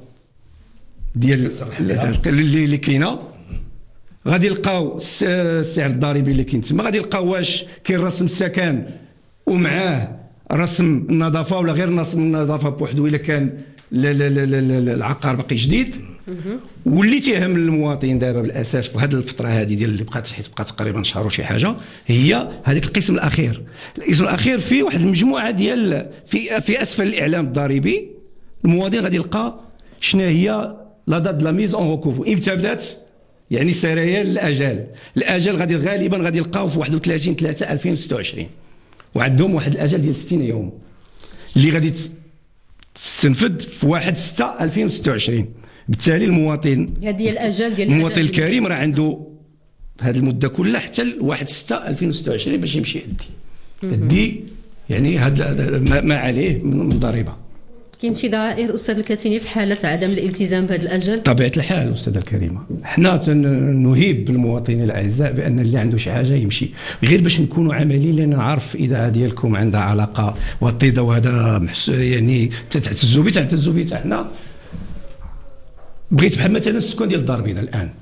ديال اللي اللي كاينه، غادي نلقاو السعر الضريبي اللي كاين تما، غادي نلقاو واش كاين رسم السكن ومعاه رسم النظافه ولا غير رسم النظافه بوحدو الا كان لا لا لا لا العقار باقي جديد. واللي تيهم المواطن دابا بالاساس في هذه الفتره هذه ديال اللي بقات حيت بقات تقريبا شهر وشي حاجه، هي هذيك القسم الاخير. القسم الاخير فيه واحد المجموعه ديال في في اسفل الاعلام الضريبي، المواطن غادي يلقى شنو هي لا دات دو لا ميز اون روكوفو، امتى بدات يعني سريان الاجال. الاجل غادي غالبا غادي يلقاو في واحد وثلاثين ثلاثة ألفين وستة وعشرين، وعندهم واحد الاجل ديال ستين يوم اللي غادي تستنفذ في واحد ستة ألفين وستة وعشرين. بالتالي المواطن هذه الاجال ديال المواطن الكريم راه عنده هذه المده كلها حتى واحد ستة ألفين وستة وعشرين باش يمشي يدي يدي يعني هذا ما عليه من ضريبه. كاين شي ضرائر استاذ الكاتيني في حاله عدم الالتزام بهذا الاجل؟ طبيعه الحال استاذه الكريمه، حنا نهيب بالمواطنين الاعزاء بان اللي عنده شي حاجه يمشي، غير باش نكونوا عمليين، لان نعرف اذاعه ديالكم عندها علاقه وطيده، وهذا يعني تعتزوا به تعتزوا به. حنا بغيت بحال مثلا السكان ديال الدار البيضاء الان،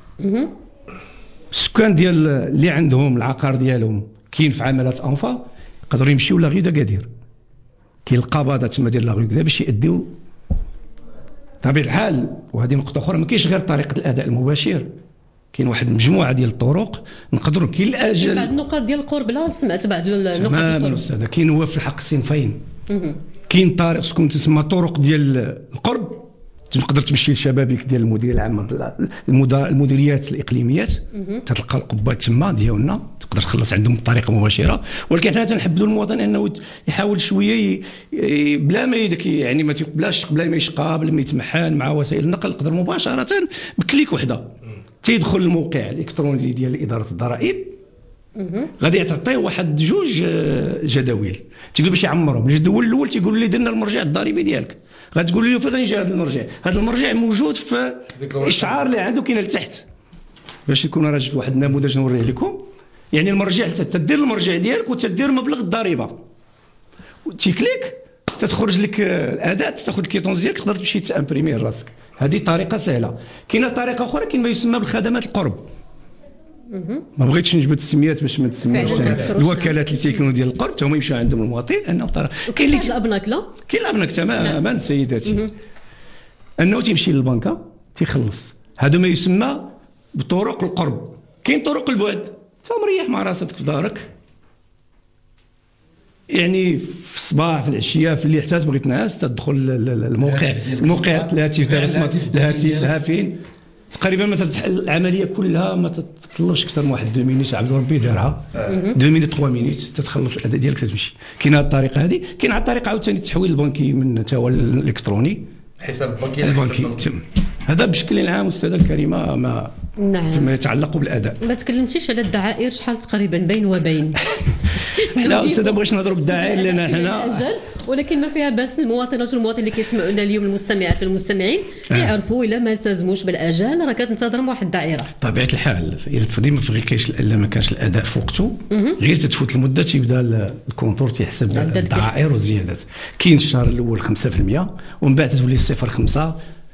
السكان ديال اللي عندهم العقار ديالهم كاين في عملات انفا يقدروا يمشيو لغيدا قادير، كاين القباضه تما ديال لاغيو كذا باش يأديو. طبيعه الحال وهذه نقطه اخرى، ما كاينش غير طريقه الاداء المباشر، كاين واحد المجموعه ديال الطرق نقدروا. كاين الاجل بعض النقاط ديال القرب، لا سمعت بعض النقاط ديال القرب استاذ، كاين هو في الحق صنفين. كاين طريق تكون تسمى طرق ديال القرب، تقدر تمشي للشبابيك ديال المديريه العامه المديريات الاقليميات، تلقى القبات تما ديالنا تقدر تخلص عندهم بطريقه مباشره. ولكن حنا تنحبوا المواطن انه يحاول شويه بلا ما يعني ما بلاش بلا ما يشقى بلا ما يتمحن مع وسائل النقل، يقدر مباشره بكليك وحده تيدخل الموقع الالكتروني ديال اداره الضرائب غادي تعطيه واحد جوج جداول، تيقول باش يعمرهم. الجدول الاول تيقول لي درنا المرجع الضريبي ديالك، غتقول لي فين غيجي هذا المرجع؟ هذا المرجع موجود في الاشعار اللي عنده كاين لتحت، باش يكون راجل واحد النموذج نوريه لكم. يعني المرجع تدير المرجع ديالك وتدير مبلغ الضريبه، تيكليك تتخرج لك الاداه، تاخذ الكيتونز ديالك تقدر تمشي تامبريمي راسك. هذه طريقه سهله. كاينه طريقه اخرى كاين ما يسمى بالخدمات القرب. ما بغيتش نجبد السميات باش ما تسميوش الوكالات اللي تيكونوا ديال القرب حتى هما يمشيو عندهم المواطن انه طريقه. كاين اللي الابناك لا كاين الابناك تماما سيداتي، انه تيمشي للبنكه تيخلص. هذا ما يسمى بطرق القرب. كاين طرق البعد، انت مريح مع راسك في دارك، يعني في الصباح في العشيه في الليل حتى تبغي تنعس تدخل الموقع الموقع الهاتف تاع الهاتف ها فين تقريبا ما تتحل العمليه كلها ما تطلبش اكثر من واحد دو مينيت. عبد ربي دارها دو مينيت ثلاثة مينيت تتخلص الاداء ديالك تمشي. كاين هذه الطريقه هذه. كاين عاد الطريقه عاوتاني التحويل البنكي من حتى هو الالكتروني، حساب بنكي البنكي. هذا بشكل عام استاذه الكريمه ما نعم فيما يتعلق بالاداء. ما تكلمتيش على الدعائر، شحال تقريبا بين وبين؟ لا استاذه بغيت نهضروا بالدعائر لان حنا اجل، ولكن ما فيها باس المواطنات والمواطنين اللي كيسمعونا اليوم، المستمعات والمستمعين يعرفوا الا ما التزموش بالاجال راه كتنتظرهم واحد الدائره. طبيعه الحال ديما في كاينش الا ما كانش الاداء في وقته غير تتفوت المده تيبدا الكونتور تيحسب الدعائر والزيادات. كاين الشهر الاول خمسة بالمئة ومن بعد تولي صفر خمسة،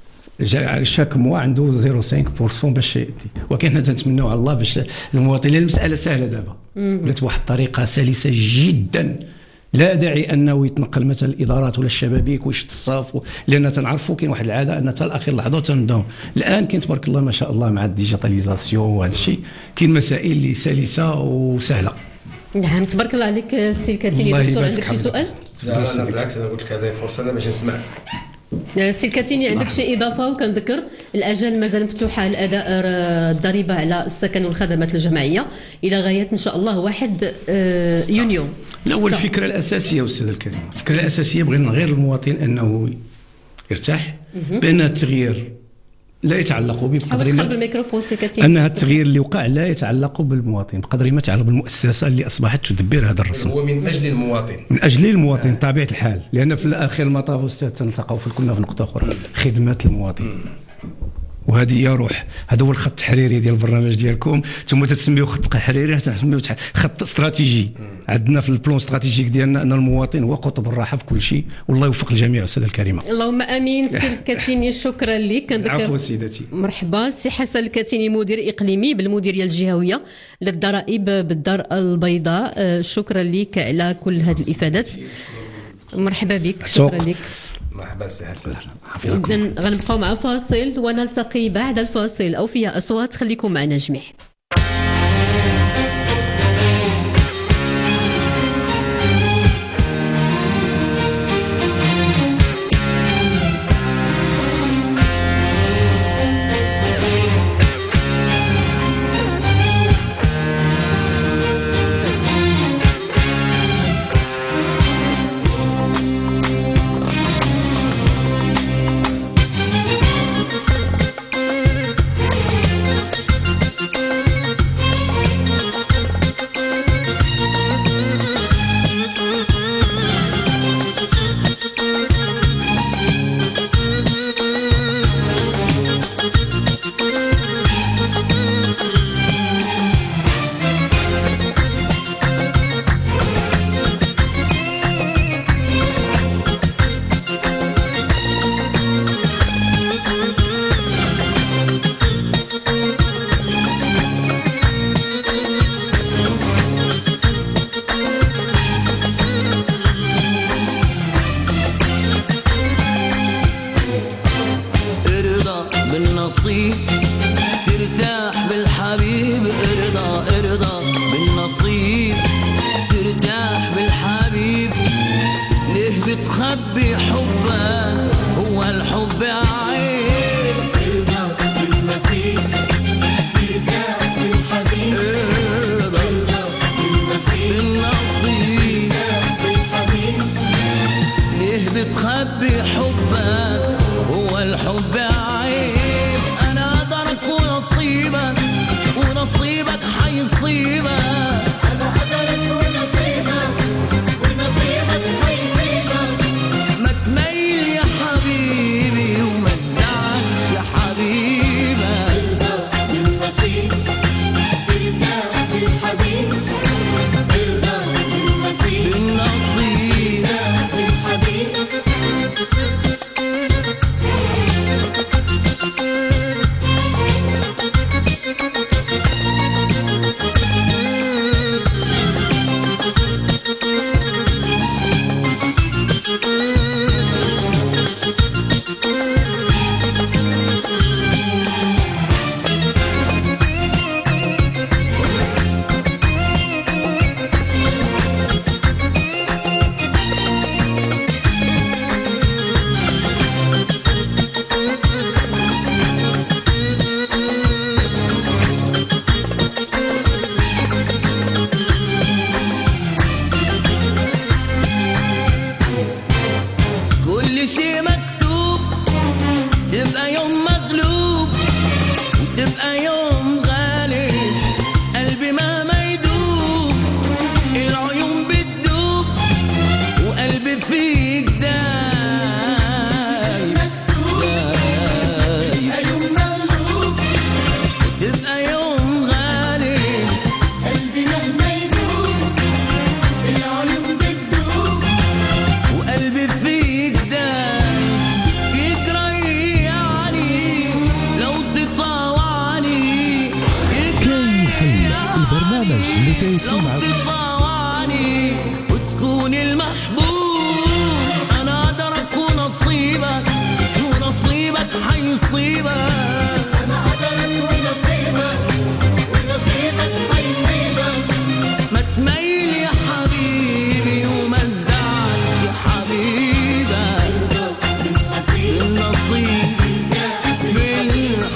شاك موا عنده صفر فاصلة خمسة بالمئة باش يدي. ولكن حنا تنتمناو على الله باش المواطن. المساله سهله دابا، ولات بواحد الطريقه سلسه جدا، لا داعي انه يتنقل مثلا الادارات ولا الشبابيك ويشد الصاف، لان تنعرفوا كاين واحد العاده ان حتى الاخير لحظه تنداوم. الان كاين تبارك الله ما شاء الله مع الديجيتاليزاسيون وهذا الشيء كاين مسائل اللي سلسه وسهله. نعم تبارك الله عليك السي الكاتيني. دكتور عندك شي سؤال؟ لا انا بالعكس انا قلت لك هذه فرصه انا باش نسمع. سي الكاتيني عندك شي اضافه؟ وكنذكر الاجال مازال مفتوحه لاداء الضريبه على السكن والخدمات الجماعيه الى غايه ان شاء الله واحد يونيو. الاول الفكره الاساسيه استاذ الكريم، الفكره الاساسيه بغينا نغير المواطن انه يرتاح بان التغيير لا يتعلق بقدر ما ان التغيير اللي وقع لا يتعلق بالمواطن بقدر ما يتعلق بالمؤسسه اللي اصبحت تدبر هذا الرسم. هو من اجل المواطن، من اجل المواطن طبيعه الحال، لان في الاخير المطاف استاذ تنلتقوا في كنا في نقطه اخرى، خدمه المواطن. وهذه هي روح، هذا هو الخط التحريري ديال البرنامج ديالكم. ثم تسميوه خط تحريري، تسميوه خط استراتيجي. عندنا في البلان استراتيجيك ديالنا ان المواطن هو قطب الراحه في كل شيء، والله يوفق الجميع استاذه الكريمه. اللهم امين. سي الكاتيني شكرا لك. كنذكر عفوا سيدتي. مرحبا. سي حسن الكاتيني مدير اقليمي بالمديريه الجهويه للضرائب بالدار البيضاء، شكرا لك على كل هذه الافادات. مرحبا بك. شكرا لك. مرحبا سي حسن. إذن غنبقاو مع فاصل ونلتقي بعد الفاصل أو فيها أصوات. خليكم معنا جميع. بالنصيب ترتاح بالحبيب، ارضى ارضى بالنصيب ترتاح بالحبيب. ليه بتخبي حبك؟ هو الحب عيب. ارضى بالنصيب ترتاح بالحبيب، ارضى بالنصيب ترتاح بالحبيب. ليه بتخبي حبك؟ هو الحب عيب. انا قدرك ونصيبك ونصيبك حيصيبك. كل شي مكتوب تبقى يوم مغلوب وتبقى يوم غالي قلبي مهما يدوب العيون بتدوب وقلبي فيك داي تبقى يوم مغلوب وتبقى يوم غالي قلبي مهما يدوب العيون بتدوب وقلبي فيك داي فيك ريعني لو تطاوعني كاين حل البرنامج اللي تيوصل معكم تطاوعني وتكون المحبوب انا قدرك ونصيبك ونصيبك حيصيبك انا قدرك ونصيبك ونصيبك حيصيبك ما تميل يا حبيبي وما تزعلش حبيبك بالنصيب بالنصيب بالحبيب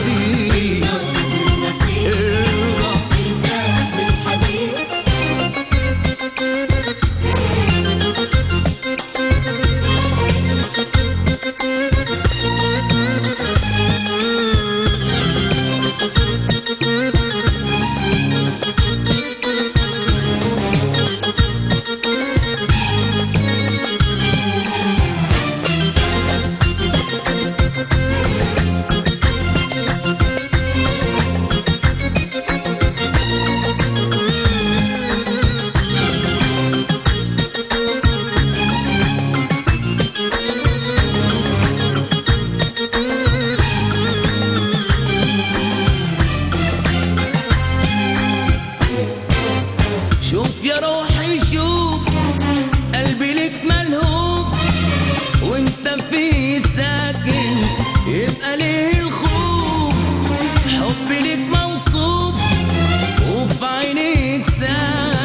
شوف يا روحي شوف قلبي لك ملهوف وانت فيه ساكن يبقى ليه الخوف حبي لك موصوف وفي عينيك ساكن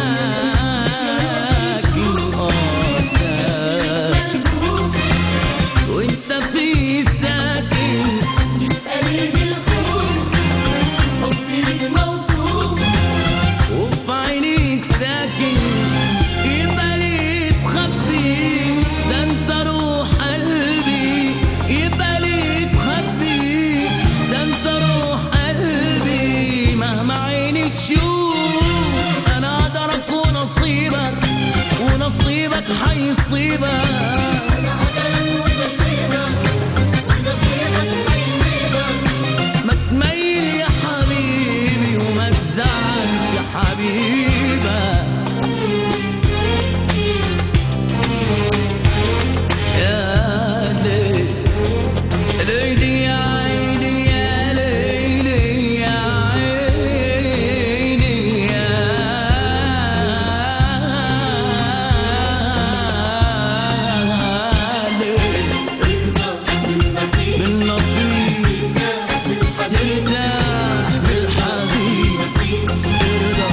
اه ساكن وانت فيه ساكن يبقى ليه الخوف حبي لك موصوف وفي عينيك ساكن يبقى ليه تخبي ده انت روح قلبي يبقى ليه تخبي ده انت روح قلبي مهما عيني تشوف انا قدرك ونصيبك ونصيبك حيصيبك انا قدرك ونصيبك ونصيبك حيصيبك ما تميل يا حبيبي وما تزعلش يا حبيبك يا ليل ليلي يا عيني يا ليلي يا عيني يا ليل بالنصيب ترتاح بالحبيب ترضى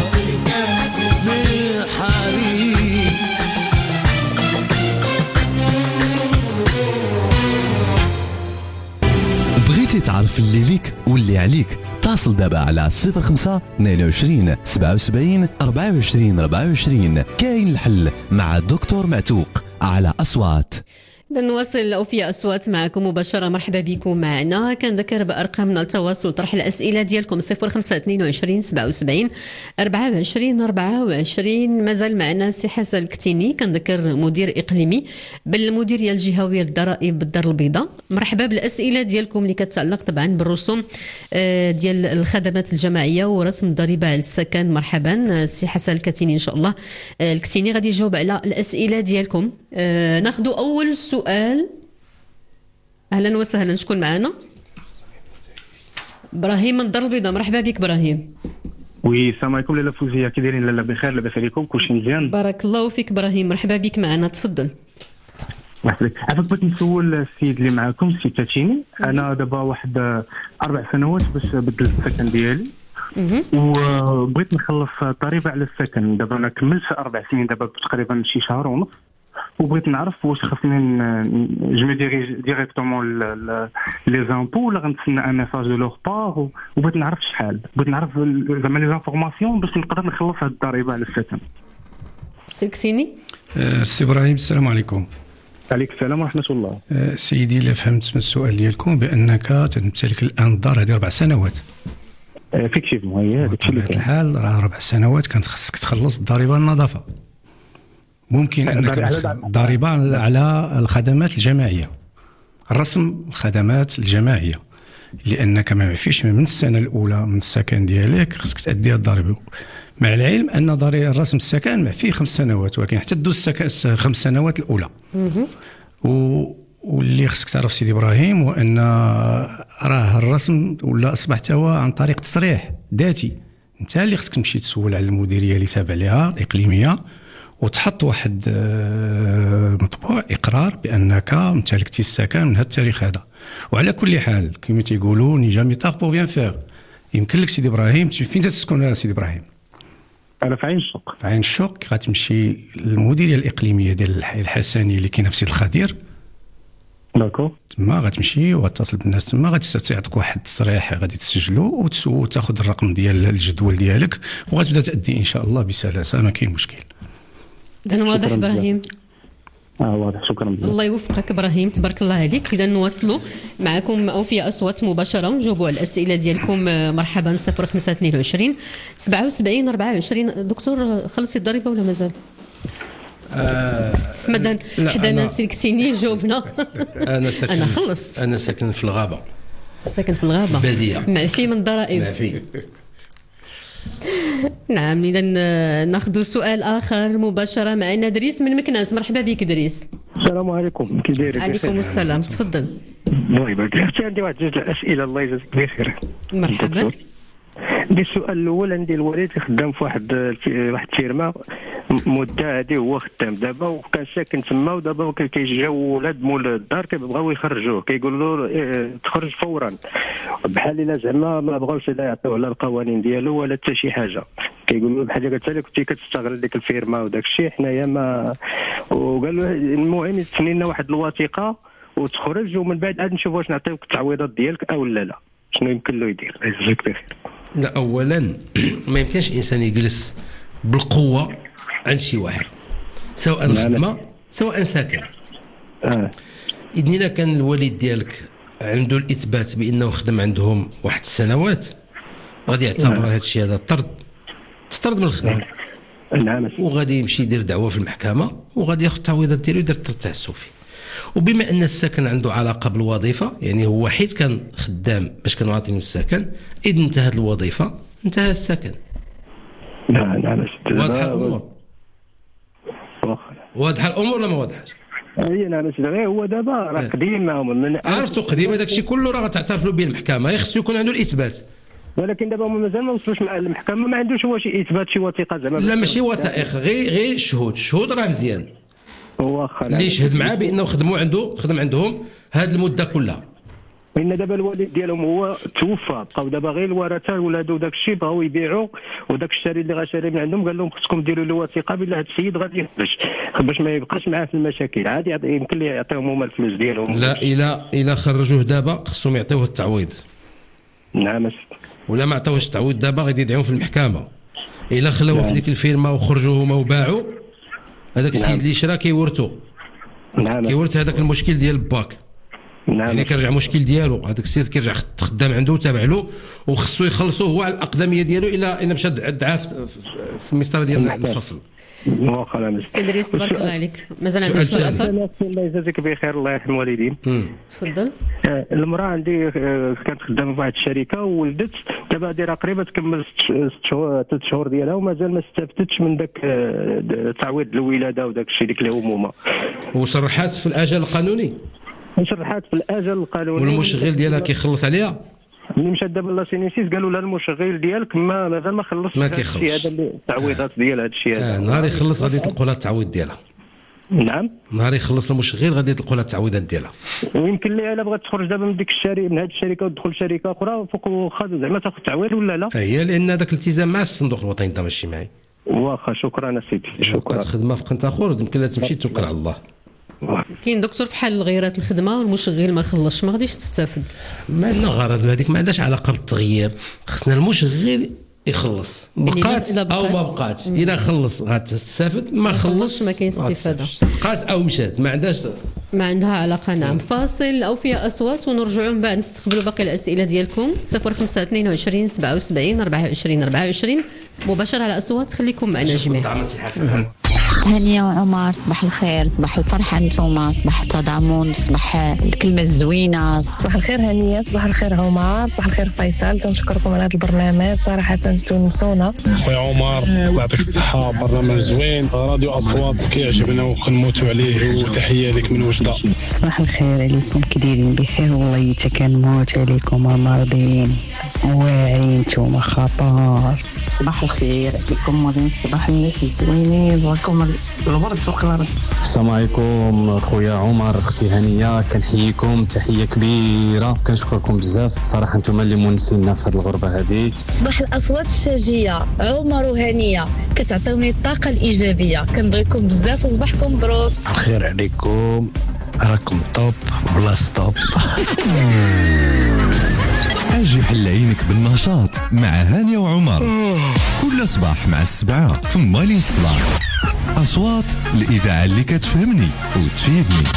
بالحبيب بغيتي تعرف اللي ليك واللي عليك اتصل دابا على صفر خمسة اثنين وعشرين سبعة وسبعين أربعة وعشرين أربعة وعشرين. كاين الحل مع الدكتور معتوق على أصوات. نواصل أوفياء أصوات معكم مباشرة. مرحبا بكم معنا. كنذكر بأرقامنا التواصل طرح الأسئلة ديالكم صفر خمسة اثنين وعشرين سبعة وسبعين أربعة وعشرين أربعة وعشرين. مازال معنا سي حسن الكتيني كنذكر مدير إقليمي بالمديرية الجهوية للضرائب بالدار البيضاء. مرحبا بالأسئلة ديالكم اللي كتعلق طبعا بالرسوم ديال الخدمات الجماعية ورسم الضريبة على السكن. مرحبا سي حسن الكتيني. إن شاء الله الكتيني غادي يجاوب على الأسئلة ديالكم. ناخذ أول سؤال. أهلا وسهلا. شكون معنا؟ إبراهيم من الدار البيضاء. مرحبا بك إبراهيم. وي السلام عليكم لاله فوزيه. كي دايرين لاله؟ بخير لاباس عليكم؟ كلشي مزيان؟ بارك الله فيك إبراهيم. مرحبا بك معنا. تفضل. مرحبا. عافاك بغيت نسول السيد اللي معاكم السي تاتيني. انا دابا واحد اربع سنوات باش بدلت السكن ديالي وبغيت نخلص الضريبه على السكن. دابا انا كملت اربع سنين دابا تقريبا شي شهر ونص وبغيت نعرف واش خاصني جو مي ديريج ديريكتومون لي زامبو ولا غنتسنى ان ميساج دو لوغ بار وبغيت نعرف شحال. بغيت نعرف زعما لي زانفورماسيون باش نقدر نخلص هاد الضريبه على السكن. سلكتيني. السي ابراهيم السلام عليكم. عليك السلام ورحمه الله. سيدي، لا فهمت من السؤال ديالكم بانك تمتلك الان الدار هذه اربع سنوات. افيكتيفمون هي هذاك بطبيعه الحال راه اربع سنوات كانت خصك تخلص الضريبه النظافه. ممكن انك ضريبه على الخدمات الجماعيه، الرسم الخدمات الجماعيه، لانك ما فيش من السنه الاولى من السكن ديالك خصك تادي الضريبه. مع العلم ان ضريبه الرسم السكن مع فيه خمس سنوات، ولكن حتى دوز خمس سنوات الاولى. و واللي خصك تعرف سيدي ابراهيم هو ان راه الرسم ولا اصبح هو عن طريق تصريح ذاتي. انت اللي خصك تمشي تسول على المديريه اللي تابع لها الاقليميه وتحط واحد مطبوع اقرار بانك امتلكتي السكن من هذا التاريخ هذا. وعلى كل حال كما تيقولوا ني جامي طاف بو بيان فيغ. يمكن لك سيدي ابراهيم، فين تسكن سيدي ابراهيم؟ انا في عين الشوق. في عين الشوق غتمشي للمديريه الاقليميه ديال الحي الحسني اللي كاينه في سيد الخدير. داكو. تما غتمشي وغتصل بالناس تما، غادي تعطيك واحد التصريح غادي تسجلو وتاخذ الرقم ديال الجدول ديالك وغتبدا تأدي ان شاء الله بسلاسه، ما كاين مشكل. اذا واضح ابراهيم؟ اه واضح، شكرا بزاف. الله يوفقك ابراهيم، تبارك الله عليك. اذا نواصلوا معكم اوفياء اصوات مباشره ونجاوبوا على الاسئله ديالكم. مرحبا. صفر خمسة اثنين وعشرين سبعة وسبعين أربعة وعشرين. دكتور خلصي الضريبه ولا مازال؟ حمدان حدانا سلكتيني جاوبنا. انا ساكن انا خلصت. انا ساكن في الغابه. ساكن في الغابه باديه معفي من الضرائب. معفي. نعم. اذا ناخذ سؤال اخر مباشره معنا. دريس من مكناس. مرحبا بك دريس. السلام عليكم، كي داير؟ عليكم السلام، تفضل. الله يبارك فيك. عندي واحد جوج الاسئله، الله يجازيك بخير. مرحبا. عندي السؤال الاول، عندي الوالد خدام في واحد واحد الفيرما مده هذه هو خدام دابا، وكان ساكن تما، ودابا كيجيو ولاد مول الدار كيبغاو يخرجوه، كيقولوا له إيه تخرج فورا، بحال الا زعما ما بغاوش لا يعطيوه على القوانين ديالو ولا حتى شي حاجه. كيقولوا له بحال قلت لك كنتي كتستغل ديك الفيرما وداك الشيء، حنايا ما. وقال له المهم تسني لنا واحد الوثيقه وتخرج، ومن بعد عاد نشوف واش نعطيوك التعويضات ديالك او لا لا. شنو يمكن له يدير؟ يجزيك بخير. لا، اولا ما يمكنش انسان يجلس بالقوه عند شي واحد، سواء خدمه سواء ساكن. اه اذا كان الوالد ديالك عنده الاثبات بانه خدم عندهم واحد السنوات، غادي يعتبر هذا الشيء هذا طرد، تطرد من الخدمه. نعم. وغادي يمشي يدير دعوه في المحكمه وغادي ياخذ التعويضات ديالو ويدير الطرد تاع السوفي. وبما ان السكن عنده علاقه بالوظيفه، يعني هو حيت كان خدام باش كانوا عاطينه السكن، اذا انتهت الوظيفه انتهى السكن. نعم نعم. واضحه الامور؟ واضحه الامور ولا ما واضحاش؟ اي نعم. غير هو دابا راه قديم معاهم من عرفتو قديم، هذاك الشيء كله راه غتعترف له به المحكمه، خصو يكون عنده الاثبات. ولكن دابا مازال ما وصلوش مع المحكمه، ما عندوش هو شي اثبات، شي وثيقه زعما. لا ماشي وثائق، غير غير الشهود. الشهود راه مزيان، واخا اللي يشهد معاه بانه خدموا عنده خدم عندهم هذه المده كلها. ان دابا الوالد ديالهم هو توفى، بقاو دابا غير الورثه ولادو داك الشيء بغاو يبيعوا، وداك الشاري اللي غاشري من عندهم قال لهم خصكم ديروا له وثيقه بلا هذا السيد غادي يخرج باش ما يبقاش معاه في المشاكل. عادي يمكن ليه يعطيهم هما الفلوس ديالهم. لا، الى الى خرجوه دابا خصهم يعطيوه التعويض. نعم. ولا ما عطاوش التعويض دابا غادي يدعيهم في المحكمه. الى خلاوه في ديك الفيرما وخرجوا هما وباعوا، هذاك السيد اللي شرا كيورثو. نعم. كيورث هذاك المشكل ديال الباك. نعم. يعني كيرجع مشكل ديالو، هذاك السيد كيرجع خدام عنده تابع له، وخصو يخلصوه هو على الاقدميه ديالو الى الى مشى دعاه في المسطره ديال الفصل. واخا. سي دريس تبارك الله عليك. مازال عندك سؤال اخر؟ الله يجازيك بخير، الله يرحم الوالدين. تفضل. المراه عندي كانت خدامه في واحد الشركه وولدت، دابا دايره قريبه تكمل ست شهور ثلاث شهور ديالها، ومازال ما استفدتش من داك تعويض الولاده وداك الشيء ديك الامومه. وصرحات في الاجل القانوني؟ صرحات في الاجل القانوني. والمشغل ديالها كيخلص عليها؟ ملي مشات دابا لاسينيسيس قالوا لها المشغل ديالك ما مازال ما خلصش ما كيخلصش هذا التعويضات ديال هذا الشيء هذا. آه نهار يخلص غادي يطلقوا لها التعويض ديالها. نعم. نهار يخلص المشغل غادي يطلقوا لها التعويضات ديالها. ويمكن لها الا بغات تخرج دابا من ديك الشركه من هذه الشركه وتدخل شركه اخرى فوق واخا زعما تاخذ تعويض ولا لا؟ هي لان هذاك الالتزام مع الصندوق الوطني انت ماشي معي. واخا شكرا سيدي. شكرا. خدمه في قنت اخر يمكن لها تمشي توكل على الله. كاين دكتور في حال غيرات الخدمه والمشغل ما خلصش ما غاديش تستافد. ما عندنا غرض هذيك، ما عندهاش علاقه بالتغيير. خصنا المشغل يخلص بقات او ما بقاتش. اذا خلص غتستافد، ما خلص ما كاين استفاده، بقات او مشات ما عندهاش ما عندها علاقه. نعم. فاصل او فيها اصوات ونرجعوا من بعد نستقبلوا باقي الاسئله ديالكم. صفر خمسة اثنين وعشرين سبعة وسبعين أربعة وعشرين أربعة وعشرين مباشر على اصوات. خليكم معنا جميعا. هانية وعمر صباح الخير، صباح الفرحة نتوما، صباح التضامن، صباح الكلمة الزوينة. صباح الخير هانية، صباح الخير عمر، صباح الخير فيصل. تنشكركم على هذا البرنامج صراحة تونسونا. خويا عمر يعطيك الصحة، برنامج زوين، راديو أصوات كيعجبنا وكنموتوا عليه، وتحية لك من وجدة. صباح الخير عليكم، كي دايرين بخير؟ والله حتى كنموت عليكم مرضين واعرين نتوما خطر. صباح الخير عليكم مرضين، صباح الناس الزوينين، وراكم الورد فوق الارض. السلام عليكم خويا عمر، اختي هانيه، كنحييكم تحيه كبيره، كنشكركم بزاف صراحه، نتوما اللي مونسينا في هذه الغربه هذه. صباح الاصوات الشاجيه عمر وهانيه، كتعطيوني الطاقه الايجابيه، كنبغيكم بزاف وصباحكم مبروك. الخير عليكم، راكم توب بلا ستوب. اجي حل عينك بالنشاط مع هانية وعمر كل صباح مع السبعة في مالي الصباح. أصوات الإذاعة اللي كتفهمني وتفيدني.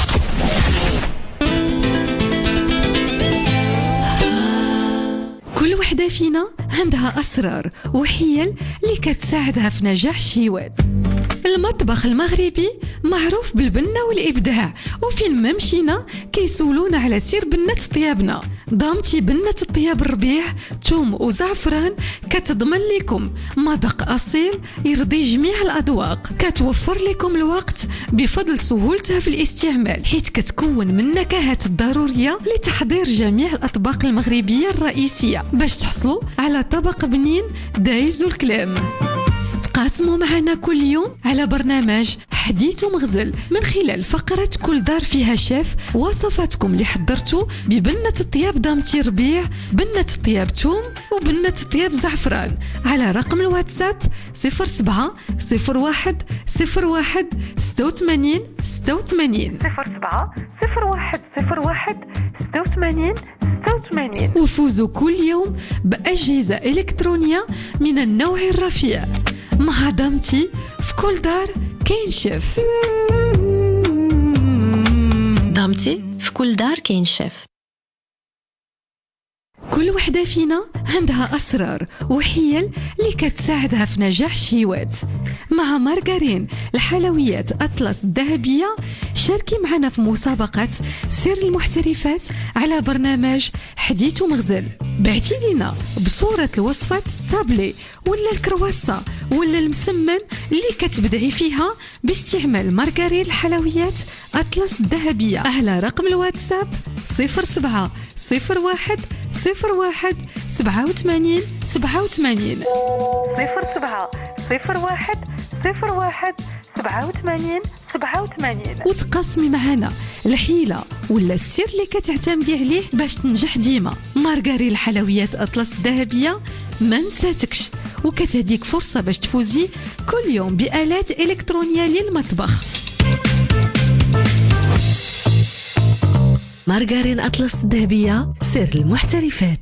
كل وحدة فينا عندها أسرار وحيل اللي كتساعدها في نجاح شيوات. المطبخ المغربي معروف بالبنة والإبداع، وفين ما مشينا كيسولونا على سير بنة طيابنا. ضامتي بنة الطياب الربيع، توم وزعفران، كتضمن لكم مذاق أصيل يرضي جميع الأذواق، كتوفر لكم الوقت بفضل سهولتها في الاستعمال، حيث كتكون من النكهات الضرورية لتحضير جميع الأطباق المغربية الرئيسية، باش تحصلوا على طبق بنين دايز الكلام. تقاسموا معنا كل يوم على برنامج حديث ومغزل من خلال فقرة كل دار فيها شيف، وصفاتكم اللي حضرتوا ببنة الطياب دامتي ربيع، بنة الطياب توم، وبنة الطياب زعفران، على رقم الواتساب صفر سبعة صفر واحد صفر واحد ستة وثمانين ستة وثمانين صفر سبعة صفر واحد صفر واحد ستة وثمانين ستة وثمانين. وفوزوا كل يوم بأجهزة إلكترونية من النوع الرفيع. مع دامتي في كل دار كاين شيف. دامتي في كل دار كاين شيف. كل وحدة فينا عندها أسرار وحيل اللي كتساعدها في نجاح شيوات. مع مارغرين الحلويات أطلس الذهبية، شاركي معنا في مسابقة سر المحترفات على برنامج حديث ومغزل. بعتي لنا بصورة الوصفات السابلي ولا الكرواسة ولا المسمن اللي كتبدعي فيها باستعمال مارغرين الحلويات أطلس الذهبية، على رقم الواتساب صفر سبعة صفر واحد صفر واحد سبعة وثمانين سبعة وثمانين صفر سبعة صفر واحد صفر واحد سبعة وثمانين سبعة وثمانين. وتقاسمي معنا الحيلة ولا السر اللي كتعتمدي عليه باش تنجح ديما. مارغرين الحلويات أطلس الذهبية ما نساتكش، وكتهديك فرصة باش تفوزي كل يوم بآلات إلكترونية للمطبخ. مارغرين أطلس الذهبية، سر المحترفات.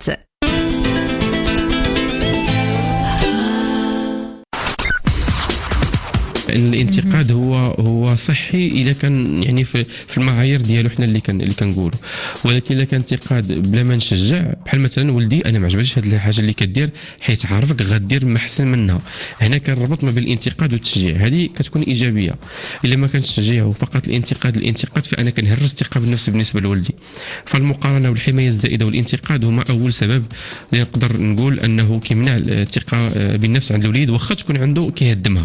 ان الانتقاد هو هو صحي اذا كان يعني في في المعايير ديالو حنا اللي كان اللي كنقولوا، ولكن اذا كان انتقاد بلا ما نشجع، بحال مثلا ولدي انا ما عجبتش هذه الحاجه اللي كدير حيت عارفك غدير ما احسن منها، هنا كنربط ما بين الانتقاد والتشجيع، هذه كتكون ايجابيه. الا ما كانش التشجيع وفقط الانتقاد الانتقاد فانا كنهرس الثقه بالنفس بالنسبه لولدي. فالمقارنه والحمايه الزائده والانتقاد هما اول سبب اللي نقدر نقول انه كيمنع الثقه بالنفس عند الوليد، واخا تكون عنده كيهدمها.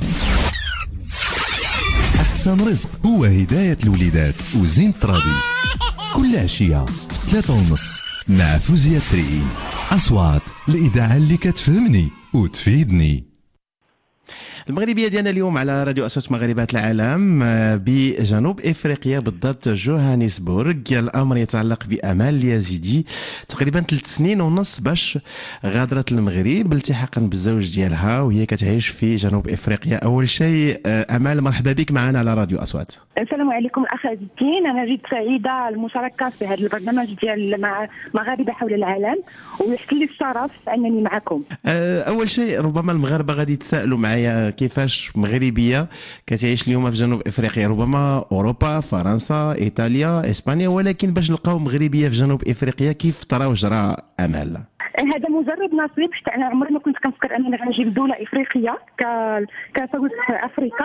أحسن رزق هو هداية الوليدات وزين ترابي كل عشية ثلاثة ونص مع فوزية تريين. أصوات الإذاعة اللي كتفهمني وتفيدني. المغربيه ديالنا اليوم على راديو اصوات مغاربات العالم بجنوب افريقيا بالضبط جوهانسبورغ. الامر يتعلق بامال اليزيدي تقريبا ثلاث سنين ونص باش غادرت المغرب التحاقا بالزوج ديالها وهي كتعيش في جنوب افريقيا. اول شيء امال مرحبا بك معنا على راديو اصوات. السلام عليكم الاخ عز الدين، انا جد سعيده المشاركه في هذا البرنامج ديال مع مغاربه حول العالم ويحكي لي الشرف انني معكم. اول شيء ربما المغاربه غادي يتساءلوا معايا كيفاش مغربيه كتعيش اليوم في جنوب افريقيا، ربما اوروبا فرنسا ايطاليا اسبانيا، ولكن باش نلقاو مغربيه في جنوب افريقيا كيف ترى وجرى امال؟ هذا مجرد نصيب، حتى انا عمري ما كنت كنفكر انني غنجيب دوله افريقيه ك كساوث افريكا.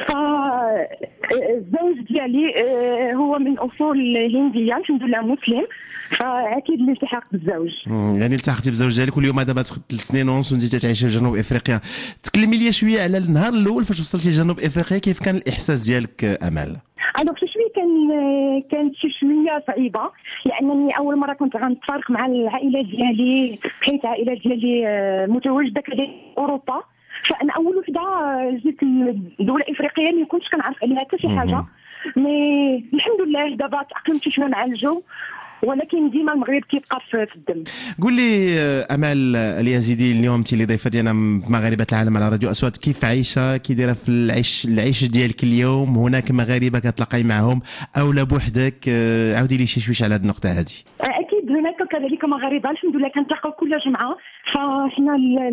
فالزوج ديالي هو من اصول هنديه الحمد لله مسلم، فاكيد الالتحاق بالزوج. يعني التحقتي بالزوج ديالك واليوم دابا ثلاث سنين ونص وانتي تعيشي في جنوب افريقيا. تكلمي لي شويه على النهار الاول فاش وصلتي جنوب افريقيا، كيف كان الاحساس ديالك امال؟ الوغ شي شويه كان كانت شي شويه صعيبه، لانني اول مره كنت غنتفارق مع العائله ديالي حيت العائله ديالي متواجده كذلك في اوروبا. فانا اول وحده جيت لدوله افريقيه اللي ما كنتش كنعرف عليها حتى شي حاجه، مي الحمد لله دابا تاقلمت شويه مع الجو، ولكن ديما المغرب كيبقى في الدم. قول لي امال اليزيدي، اليوم انت اللي ضيفه ديالنا مغاربه العالم على راديو اصوات، كيف عايشه كي دايره في العيش العيش ديالك اليوم؟ هناك مغاربه كتلاقاي معهم او لا بوحدك؟ عاودي لي شي شويش على هذه النقطه هذه. اكيد هناك كذلك مغاربه الحمد لله كنتلاقاو كل جمعه، فاحنا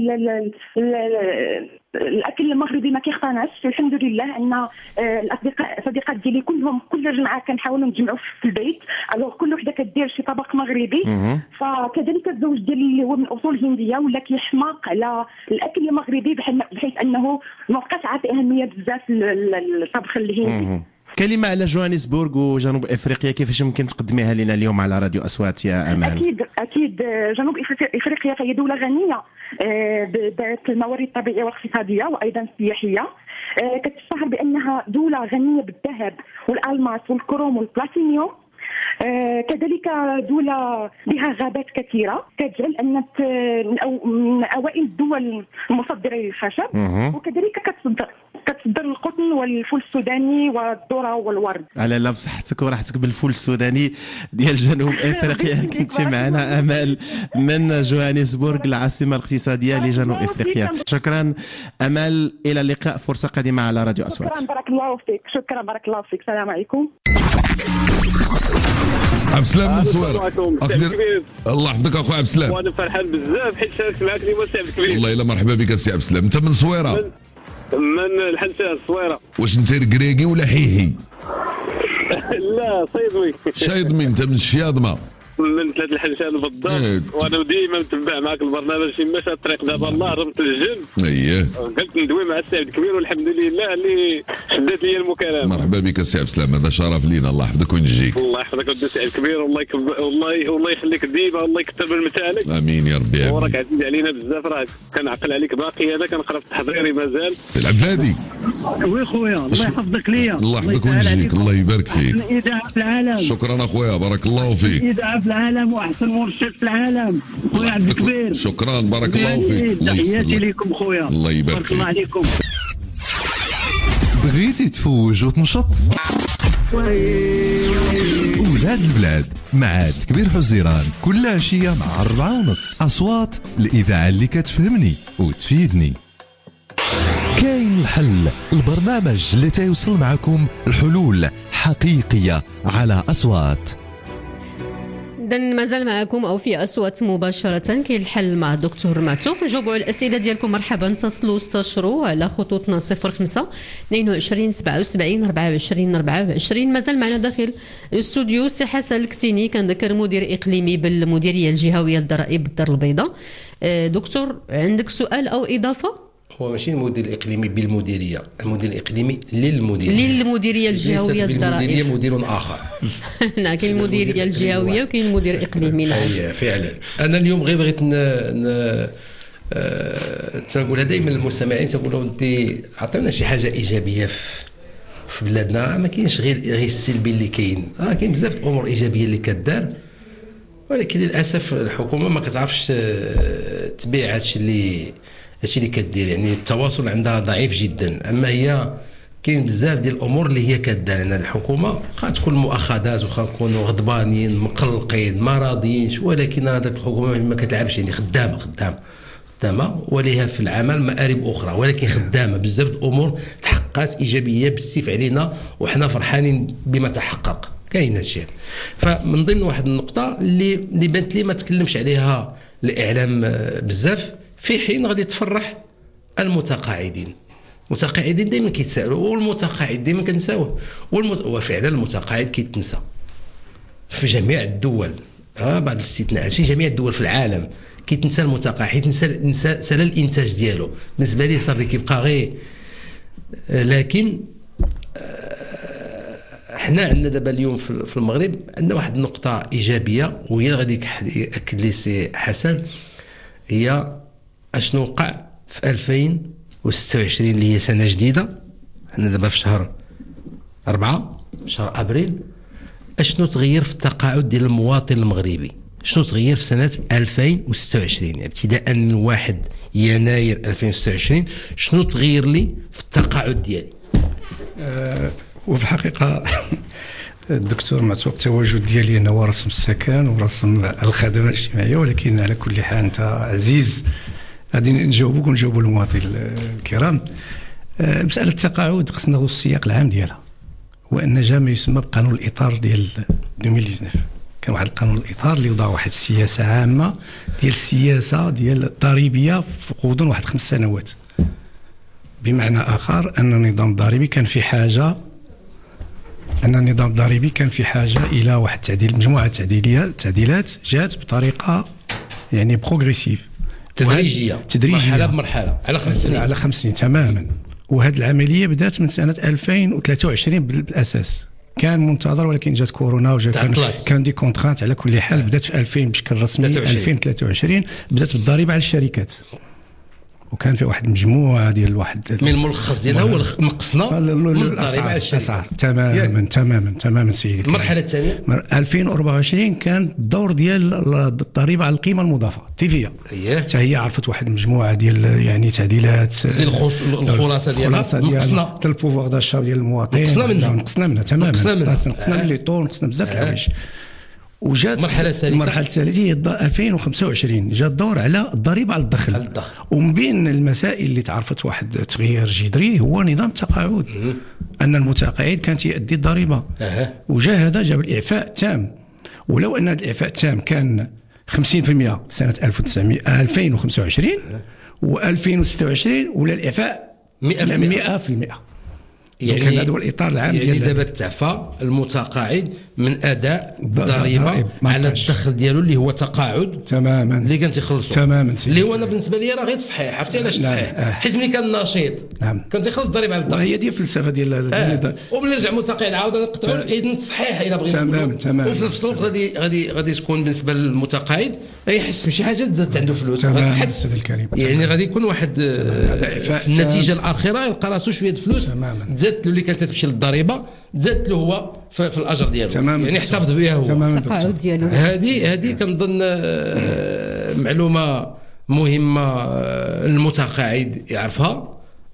الاكل المغربي ما كيخطاناش الحمد لله. ان الاصدقاء الصديقات ديالي كلهم كل جمعه كنحاولوا نتجمعوا في البيت، الوغ كل وحده كدير شي طبق مغربي. فكذلك الزوج ديالي اللي هو من اصول هنديه ولا كيحماق على الاكل المغربي بحيث انه ما بقاش عاطي اهميه بزاف للطبخ الهندي. كلمة على جوهانسبورغ وجنوب افريقيا، كيفاش ممكن تقدميها لنا اليوم على راديو اصوات يا امال؟ اكيد اكيد جنوب افريقيا فهي دوله غنيه بالموارد الطبيعيه والاقتصاديه وايضا السياحيه. كتشتهر بانها دوله غنيه بالذهب والالماس والكروم والبلاتينيوم. كذلك دولة بها غابات كثيرة كتجعل أن من أوائل الدول المصدرة للخشب، وكذلك كتصدر كتصدر القطن والفول السوداني والذرة والورد. على لا بصحتك وراحتك بالفول السوداني ديال جنوب افريقيا. كنتي معنا امال من جوهانسبورغ العاصمة الاقتصادية لجنوب افريقيا. شكرا امال، الى اللقاء، فرصة قادمة على راديو اصوات. شكرا بارك الله فيك. شكرا بارك الله فيك. السلام عليكم. عبد السلام من صويرة. الله يحفظك اخويا عبد السلام. وانا فرحان بزاف حيت شاركت معك اليوم سي عبد الكبير. والله الا مرحبا بك سي عبد السلام. انت من صويرة؟ من, من الحنشان الصويرة. واش انت ركراكي ولا حيحي؟ لا صيدمي. شايدمي. انت من الشياضمه؟ من ثلاث الحنشان بالضبط. وانا ديما متبع معك البرنامج في مشى الطريق دابا الله ربط الجن. اييه قلت ندوي مع السي عبد الكبير والحمد لله اللي شدت لي المكالمه. مرحبا بك السي عبد السلام، هذا شرف لينا. الله يحفظك وينجيك. الله يحفظك السي عبد الكبير، والله يكب... والله والله يخليك ديما، والله يكثر من متاعك. امين يا ربي. وراك عزيز علينا بزاف، راك كنعقل عليك باقي، هذا كنقرا في تحضيري مازال. العبد الهادي. وي خويا الله يحفظك ليا. الله يحفظك وينجيك. الله يبارك فيك. اذاعه في العالم. شكرا اخويا بارك الله فيك. اذاعه في العالم واحسن مرشد في العالم خويا عبد الكبير. شكرا بارك الله فيك. تحياتي لكم خويا. الله يبارك فيك. الله عليكم. بغيتي تفوج وتنشط؟ ولاد البلاد مع كبير حزيران كل عشية مع أربعة ونص. أصوات الإذاعة اللي كتفهمني وتفيدني. كاين الحل، البرنامج اللي تيوصل معكم الحلول حقيقية على أصوات. إذن مازال معكم أو في أصوات مباشرة كاين الحل مع الدكتور معتوق. نجاوبوا على الأسئلة ديالكم. مرحبا، اتصلوا استشروا على خطوطنا صفر خمسة اثنين وعشرين سبعة وسبعين أربعة وعشرين أربعة وعشرين. مازال معنا داخل الاستوديو سي حسن الكتيني، كنذكر مدير إقليمي بالمديرية الجهوية للضرائب بالدار البيضاء. دكتور عندك سؤال أو إضافة؟ هو ماشي المدير الاقليمي بالمديريه، المدير الاقليمي للمديريه للمديريه الجهويه للضرائب. المديريه مدير اخر. نعم، كاين المديريه الجهويه وكاين المدير الاقليمي. نعم فعلا. انا اليوم غير بغيت ن أه... تنقولها دائما للمستمعين، تنقول لهم انت عطينا شي حاجه ايجابيه في في بلادنا. ما كاينش غير غير السلبي اللي كاين، اه كاين بزاف الامور ايجابيه اللي كدار، ولكن للاسف الحكومه ما كتعرفش تبيع هادشي اللي هادشي اللي كدير، يعني التواصل عندها ضعيف جدا. اما هي كاين بزاف ديال الامور اللي هي كدار لنا الحكومه، واخا تكون مؤاخذات واخا نكونوا غضبانين مقلقين ما راضيينش، ولكن هذاك الحكومه ما كتلعبش، يعني خدامه خدامه خدامه وليها في العمل مآرب اخرى، ولكن خدامه بزاف الامور تحققات ايجابيه بالسيف علينا وحنا فرحانين بما تحقق. كاين هادشي. فمن ضمن واحد النقطه اللي اللي بانت لي ما تكلمش عليها الاعلام بزاف، في حين غادي تفرح المتقاعدين. المتقاعدين دائما كيتسالوا، والمتقاعد دائما كنساوه، والمت... وفعلا المتقاعد كيتنسى في جميع الدول، ها بعض الاستثناءات في جميع الدول في العالم كيتنسى المتقاعد، نسى نسى سال الانتاج ديالو. بالنسبه لي صافي كيبقى غير. لكن حنا عندنا دابا اليوم في المغرب عندنا واحد النقطه ايجابيه، وهي غادي ياكد لي سي حسن، هي اشنو وقع في ألفين وستة وعشرين اللي هي سنه جديده. حنا دابا في شهر أربعة شهر ابريل. اشنو تغير في التقاعد ديال المواطن المغربي؟ شنو تغير في سنه ألفين وستة وعشرين؟ يعني ابتداء من واحد يناير ألفين وستة وعشرين شنو تغير لي في التقاعد ديالي؟ أه وفي الحقيقه الدكتور معتوق التواجد ديالي انا هو رسم السكن ورسم الخدمه الاجتماعيه، ولكن على كل حال انت عزيز غادي نجاوبوك ونجاوبوا المواطنين الكرام. أه مساله التقاعد خصنا ناخذ السياق العام ديالها، وان جا ما يسمى بقانون الاطار ديال ألفين وتسعطاش. كان واحد القانون الاطار اللي وضع واحد السياسه عامه ديال السياسه ديال الضريبيه في غضون واحد خمس سنوات. بمعنى اخر ان النظام الضريبي كان في حاجه ان النظام الضريبي كان في حاجه الى واحد التعديل، مجموعه تعديلات تعديلات جات بطريقه يعني بروغريسيف تدريجيه تدريجيه مرحله بمرحله على خمس سنين على خمس سنين تماما. وهذه العمليه بدات من سنه ألفين وثلاثة وعشرين بالاساس، كان منتظر ولكن جات كورونا وجا كان, كان دي كونترانت. على كل حال بدات في ألفين بشكل رسمي ألفين وثلاثة وعشرين بدات بالضريبه على الشركات، وكان في واحد المجموعه ديال واحد من الملخص ديالها هو نقصنا من الضريبه على الشركات تماما تماما تماما سيدي. المرحله الثانيه ألفين وأربعة وعشرين كان الدور ديال الضريبه على القيمه المضافه تيفيا، حتى هي عرفت واحد المجموعه ديال يعني تعديلات ديال الخلاصه ديالها نقصنا حتى البوفوار داشا ديال المواطن، نقصنا منها نقصنا منها تماما، نقصنا منها نقصنا من لي طون، نقصنا بزاف د الحوايج. وجات المرحله الثالثه المرحله الثالثه هي ألفين وخمسة وعشرين جا الدور على الضريبه على الدخل. الدخل ومن بين المسائل اللي تعرفت واحد التغيير جذري هو نظام التقاعد، ان المتقاعد كان تيأدي الضريبه. أه. وجا هذا جاب الاعفاء التام، ولو ان هذا الاعفاء التام كان خمسين بالمئة سنه ألفين وخمسة وعشرين و2026 ولا الاعفاء مئة بالمئة. يعني هذا هو الاطار العام يعني دابا تعفى المتقاعد من اداء الضريبه على الدخل ديالو اللي هو تقاعد تماما اللي كان تيخلصو تماما اللي هو انا بالنسبه لي راه غير تصحيح. عرفتي علاش تصحيح؟ نعم. حيت ملي كان نشيط نعم. كان تيخلص الضريبه على الدخل، هي دي الفلسفه ديال آه. وملي رجع متقاعد عاود نقطعوا اذا تصحيح الى بغينا تماما تماما. وفي نفس الوقت غادي غادي غادي تكون بالنسبه للمتقاعد يحس بشي حاجه تزاد عنده فلوس تماما الكريم. يعني غادي يكون واحد في النتيجه الاخيره يلقى راسو شويه الفلوس تزادت له اللي كانت تمشي للضريبه زادت له هو في, في الاجر ديالو تمام. يعني احتفظ بها هو التقاعد ديالو. هذه هذه كنظن معلومه مهمه المتقاعد يعرفها،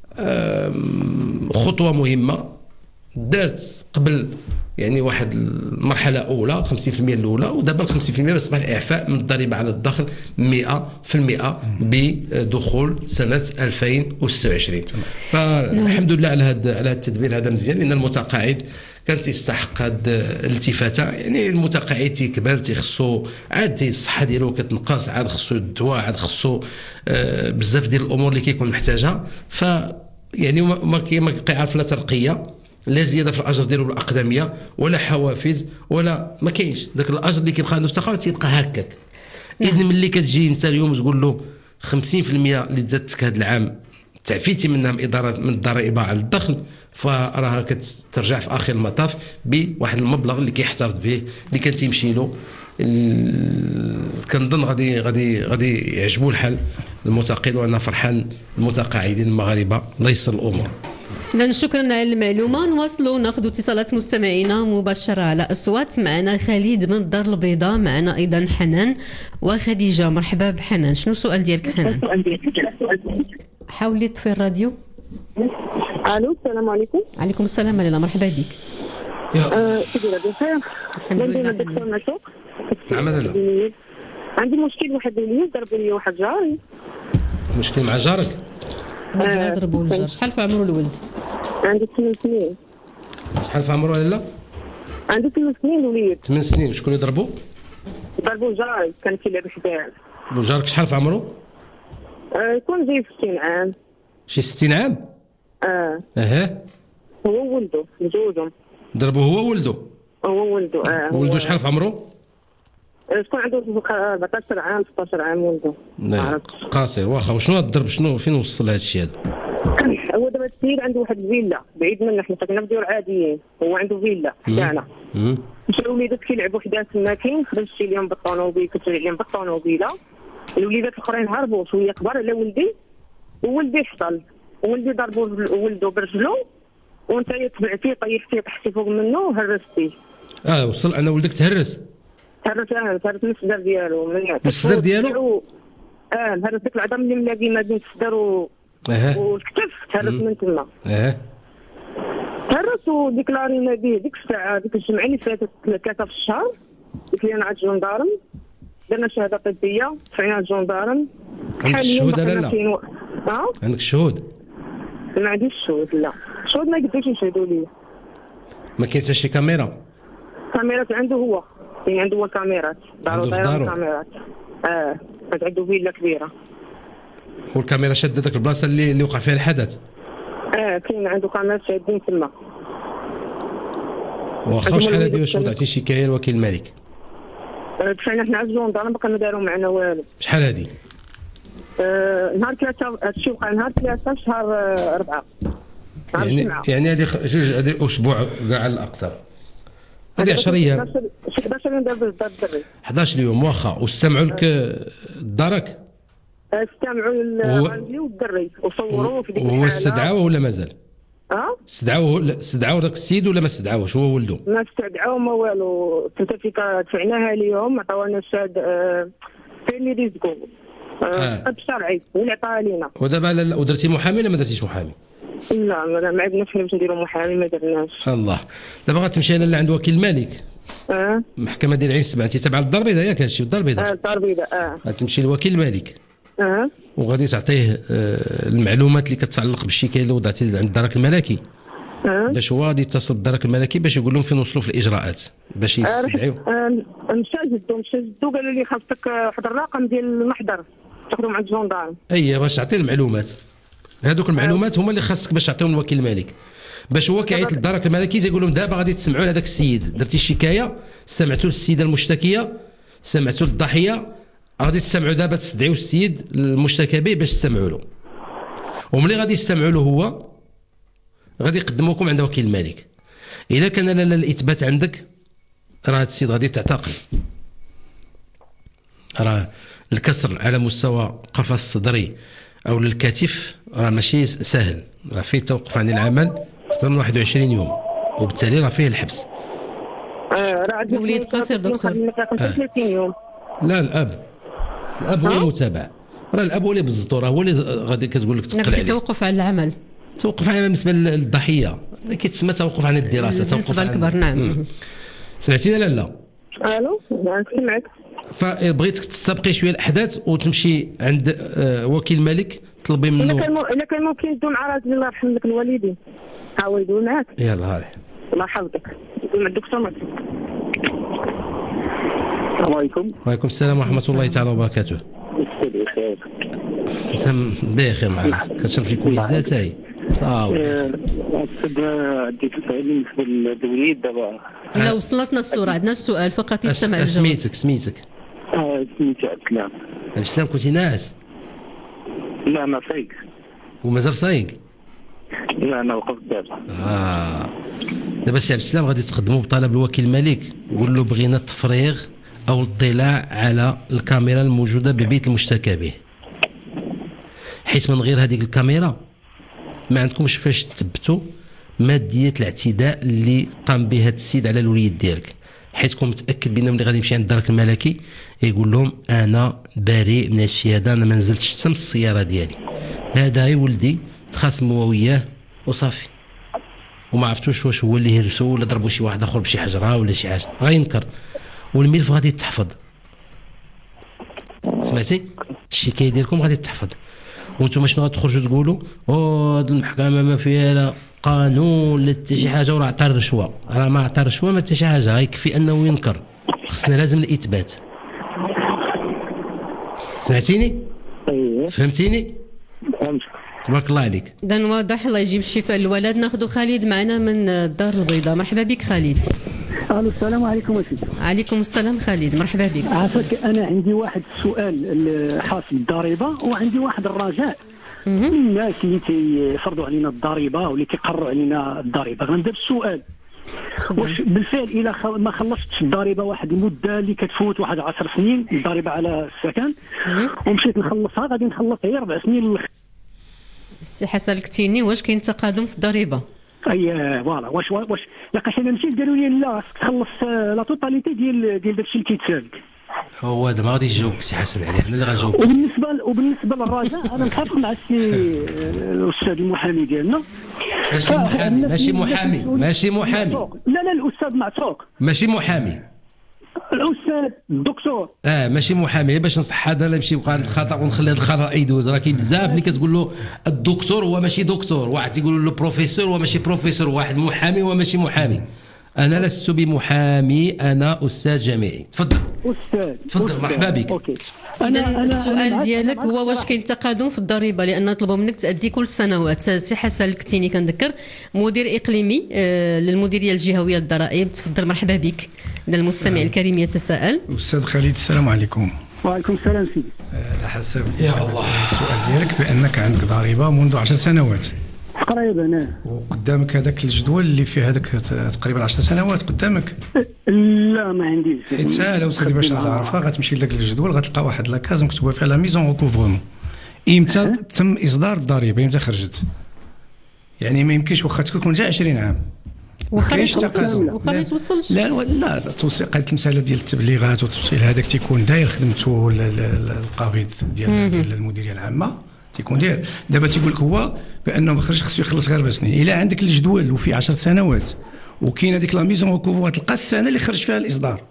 خطوه مهمه دارت قبل يعني واحد المرحله الاولى خمسين بالمئة الاولى، ودابا ال خمسين بالمئة اصبح الاعفاء من الضريبه على الدخل مئة بالمئة بدخول سنه ألفين وستة وعشرين. فالحمد لله على هذا على التدبير هذا مزيان، لان المتقاعد كان تيستحق هذه الالتفاته. يعني المتقاعد تيكبر تيخصو عاد الصحه ديالو كتنقص، عاد خصو الدواء، عاد خصو آه بزاف ديال الامور اللي كيكون محتاجها. ف يعني ما كيعرف لا ترقيه لا زياده في الاجر ديالو بالاقدميه ولا حوافز ولا ما كاينش داك الاجر اللي كيبقى عنده في التقاعد تيبقى هكاك. اذا ملي كتجي انت اليوم تقول له خمسين بالمئة اللي زادتك هذا العام تعفيتي منها من اداره من الضريبه على الدخل، فراها كترجع في اخر المطاف بواحد المبلغ اللي كيحتفظ به اللي كان تيمشي له. كنظن غادي غادي غادي يعجبو الحال المتقاعد، وانا فرحان المتقاعدين المغاربه الله يسر الامور. إذن شكرا على المعلومه. نواصلوا ناخذ اتصالات مستمعينا مباشره على اصوات. معنا خالد من الدار البيضاء، معنا ايضا حنان وخديجه. مرحبا بحنان، شنو السؤال ديالك حنان؟ حاولي تطفي الراديو. الو السلام عليكم. عليكم السلام لاله، مرحبا بك. كي دايره بخير؟ الحمد لله. الدكتور معتوق. نعم لاله. عندي مشكل واحد اللي ضرب لي واحد جاري. مشكل مع جارك؟ آه ضربوا الجار. شحال في عمره الولد؟ عندي ثمان سنين. شحال في عمره لاله؟ عندي ثمان سنين وليد. ثمان سنين. شكون اللي ضربو؟ ضربوا جاري كان كيلعب حداه. وجارك شحال في عمره؟ آه يكون زي ستين عام. شي ستين عام؟ اه. اها. هو ولده بجوجهم. ضربو هو ولده؟ هو ولده اه. ولده شحال في عمره؟ شكون عنده أربعطاش عام ستطاش عام ولده. قاصر. واخا وشنو هاد الضرب؟ شنو فين وصل هاد الشيء هذا؟ هو دابا السيد عنده واحد الفيلا بعيد منا، حنا ساكنين في ديور عاديين، هو عنده فيلا حدانا. مشاو وليدات كيلعبوا حداه تما كاين، خرج شي اليوم بالطونوبيل كتجي اليوم بالطونوبيله، الوليدات الاخرين هربوا شويه كبار على ولدي، وولدي حصل، وولدي ضربوا ولده برجلو، وانت تبعتي طيحتي طحتي فوق منه وهرستي. اه وصل انا ولدك تهرس؟ تهرس اه تهرس من الصدر ديالو من الصدر ديالو؟ اه هرس ديك العظام اللي ملاقي ما بين الصدر و اه والكتف تهرس من تما. اه تهرس وديكلارينا به ديك الساعه ديك الجمعه اللي فاتت ثلاثه في الشهر، قلت لي انا عاد جندارم، درنا شهاده طبيه دفعنا الجندارم. عندك الشهود لا لا؟ اه عندك الشهود؟ ما عنديش الشهود لا، الشهود ما قدروش يشهدوا لي. ما كاين حتى شي كاميرا؟ كاميرات عنده هو، يعني عنده هو كاميرات دارو دايره كاميرات. اه عنده فيلا كبيره. والكاميرا شاده داك البلاصه اللي اللي وقع فيها الحدث؟ اه كاين عنده كاميرات شادين تما. واخا شحال هادي واش وضعتي شكايه لوكيل الملك؟ دفعنا حنا على الجندارم باقي ما داروا معنا والو. شحال هادي؟ آه نهار ثلاثة هادشي وقع نهار ثلاثة في شهر أربعة. يعني يعني هادي جوج هادي أسبوع كاع على الأكثر. هادي عشرة أيام. حداش يوم دار الدري. حداش اليوم واخا واستمعوا لك دارك؟ استمعوا للراجل والدري وصوروه في ديك الحالة. هو استدعاوه ولا مازال؟ اه؟ استدعاوه استدعاو داك السيد ولا ما استدعاوش هو ولده؟ ما استدعاو ما والو، تلتفيك دفعناها اليوم عطاونا الشهاد فين اللي رزقو. اه بشرعي واللي عطاها لينا. ودابا ودرتي محامي ولا ما درتيش محامي؟ لا ما ما عندناش حنا باش نديرو محامي ما درناش. الله. دابا غتمشي انا لعند وكيل الملك. اه المحكمه ديال عين سبعه تابعه للدار البيضاء ياك هادشي في الدار البيضاء؟ اه الدار البيضاء اه. غتمشي لوكيل الملك. اه وغادي تعطيه آه المعلومات اللي كتعلق بالشكايه اللي وضعتي عند الدرك الملكي. اه باش هو غادي يتصل بالدرك الملكي باش يقول لهم فين وصلوا في الاجراءات باش يستدعيو. آه مشى جدو مشى جدو قالوا لي خاصك واحد الرقم ديال المحضر تاخذهم عند الجندارم. اييه باش تعطيه المعلومات. هذوك المعلومات هما اللي خاصك باش تعطيهم لوكيل الملك. باش هو كيعيط للدرك الملكي تيقول لهم دابا غادي تسمعوا لهذاك السيد، درتي الشكايه سمعتوا للسيده المشتكيه سمعتوا للضحيه، غادي تسمعوا دابا تستدعيو السيد المشتكى به باش تسمعوا له. وملي غادي يستمعوا له هو غادي يقدموكم عند وكيل الملك. الا كان لا الاثبات عندك راه هذا السيد غادي تعتقل. راه الكسر على مستوى قفص الصدري او للكتف راه ماشي سهل، راه فيه توقف عن العمل اكثر من واحد وعشرين يوم وبالتالي راه فيه الحبس. اه راه عندنا الوليد قصير دكتور. ثلاثين يوم. لا الاب الاب هو المتابع، راه الاب هو اللي بالزطو، راه هو اللي غادي كتقول لك تقل عليه. توقف عن العمل. توقف عن بالنسبه للضحيه كيتسمى توقف عن الدراسه. توقف بالنسبه للكبار نعم. سمعتينا لا لا؟ الو سمعك. فبغيتك تستبقي شويه الاحداث وتمشي عند وكيل الملك طلبي منه. الا كان ممكن تدوم مع راجل الله يرحم لك الوالدين حاول يدوم معاك. يلا هاي الله يحفظك. مع الدكتور. السلام عليكم. وعليكم السلام ورحمه الله تعالى وبركاته. بخير. انت بخير معليش كتشرب شي كويس تاعي صافي. عندي سؤال بالنسبه للوليد دابا. لا وصلتنا الصوره عندنا السؤال فقط يستمع الجواب. سميتك سميتك؟ اه سميتي عبد السلام. عبد السلام كنتي ناعس؟ لا انا سايق. ومازال سايق؟ لا انا وقفت دابا. اه دابا سي عبد السلام غادي تقدموا بطلب الوكيل الملك، قول له بغينا التفريغ او الاطلاع على الكاميرا الموجوده ببيت المشتكى به، حيث من غير هذيك الكاميرا ما عندكمش فاش تثبتوا ماديه الاعتداء اللي قام به هذا السيد على الوليد ديالك. حيت كون متاكد بان ملي غادي يمشي عند الدرك الملكي يقول لهم انا بريء من هادشي هذا، انا ما نزلتش حتى من السياره ديالي، هذا هي ولدي، تخاصموا وياه وصافي. وما عرفتوش واش هو اللي هرسو ولا ضربوا شي واحد اخر بشي حجره ولا شي حاجه، غينكر والملف غادي يتحفظ. سمعتي الشكايه ديالكم غادي تحفظ، وانتم شنو غتخرجوا تقولوا؟ او هاد المحكمه ما فيها لا قانون لا حتى شي حاجه، وراه عطى الرشوه، راه ما عطى الرشوه ما حتى شي حاجه، غيكفي انه ينكر، خصنا لازم الاثبات. سمعتيني؟ فهمتيني؟ فهمت. تبارك الله عليك. اذا واضح، الله يجيب الشفاء للولد. ناخذ خالد معنا من الدار البيضاء. مرحبا بك خالد. الو السلام عليكم اسيدي. عليكم السلام خالد، مرحبا بك. عافاك، انا عندي واحد السؤال خاص بالضريبه، وعندي واحد الرجاء من الناس اللي تيفرضوا علينا الضريبه واللي كيقروا علينا الضريبه. غنبدا بالسؤال، واش بالفعل الى ما خلصتش الضريبه واحد المده اللي كتفوت واحد عشر سنين الضريبه على السكن ومشيت نخلصها، غادي نخلص هي اربع سنين. السي حسن الكتيني، واش كاين تقادم في الضريبه؟ اي فوالا، واش واش لقاش انا مشيت قالوا لي لا خصك تخلص لا توتاليتي ديال ديال داكشي اللي كيتسالك. هو هذا ما غاديش يجاوبك سي حسن عليه، انا اللي غنجاوبك. وبالنسبه وبالنسبه للرجاء انا متفق مع السي الاستاذ المحامي ديالنا. ماشي محامي، ماشي محامي، ماشي محامي. لا لا الاستاذ معتوق، ماشي محامي. الاستاذ الدكتور اه ماشي محامي، باش نصح هذا لا يمشي يبقى الخطا ونخلي هذا الخطا يدوز. راه كاين بزاف اللي كتقول له الدكتور هو ماشي دكتور، واحد يقول له بروفيسور هو ماشي بروفيسور، واحد محامي هو ماشي محامي. انا لست بمحامي، انا استاذ جامعي. تفضل استاذ. تفضل مرحبا بك. اوكي. اذا السؤال ديالك هو واش كاين تقادم في الضريبه، لان طلبوا منك تادي كل سنوات. سي حسن الكتيني كنذكر مدير اقليمي للمديريه الجهويه للضرائب. تفضل مرحبا بك. اذا المستمع الكريم يتساءل. استاذ خالد السلام عليكم. وعليكم السلام سيدي. على حسب يا الله السؤال ديالك بانك عندك ضريبه منذ عشر سنوات تقريبا، وقدامك هذاك الجدول اللي فيه هذاك تقريبا عشر سنوات قدامك؟ لا ما عنديش. حيت ساهله وسيدي باش تعرفها، غتمشي لذاك الجدول غتلقى واحد لاكاز مكتوبه فيها لا ميزون اوكوفرمون، امتى تم اصدار الضريبه، امتى خرجت. يعني ما يمكنش واخا تكون جا عشرين عام واخا ما يتوصلش. لا لا التوصيل قالت المساله ديال التبليغات والتوصيل هذاك تيكون داير خدمته القابض ديال ديال المديريه العامه تيكون داير. دابا تيقول لك هو بانه ما خرجش خصو يخلص غير اربع سنين. الا عندك الجدول وفيه عشر سنوات وكاين هذيك لا ميزون اوكوفو تلقى السنه اللي خرج فيها الاصدار،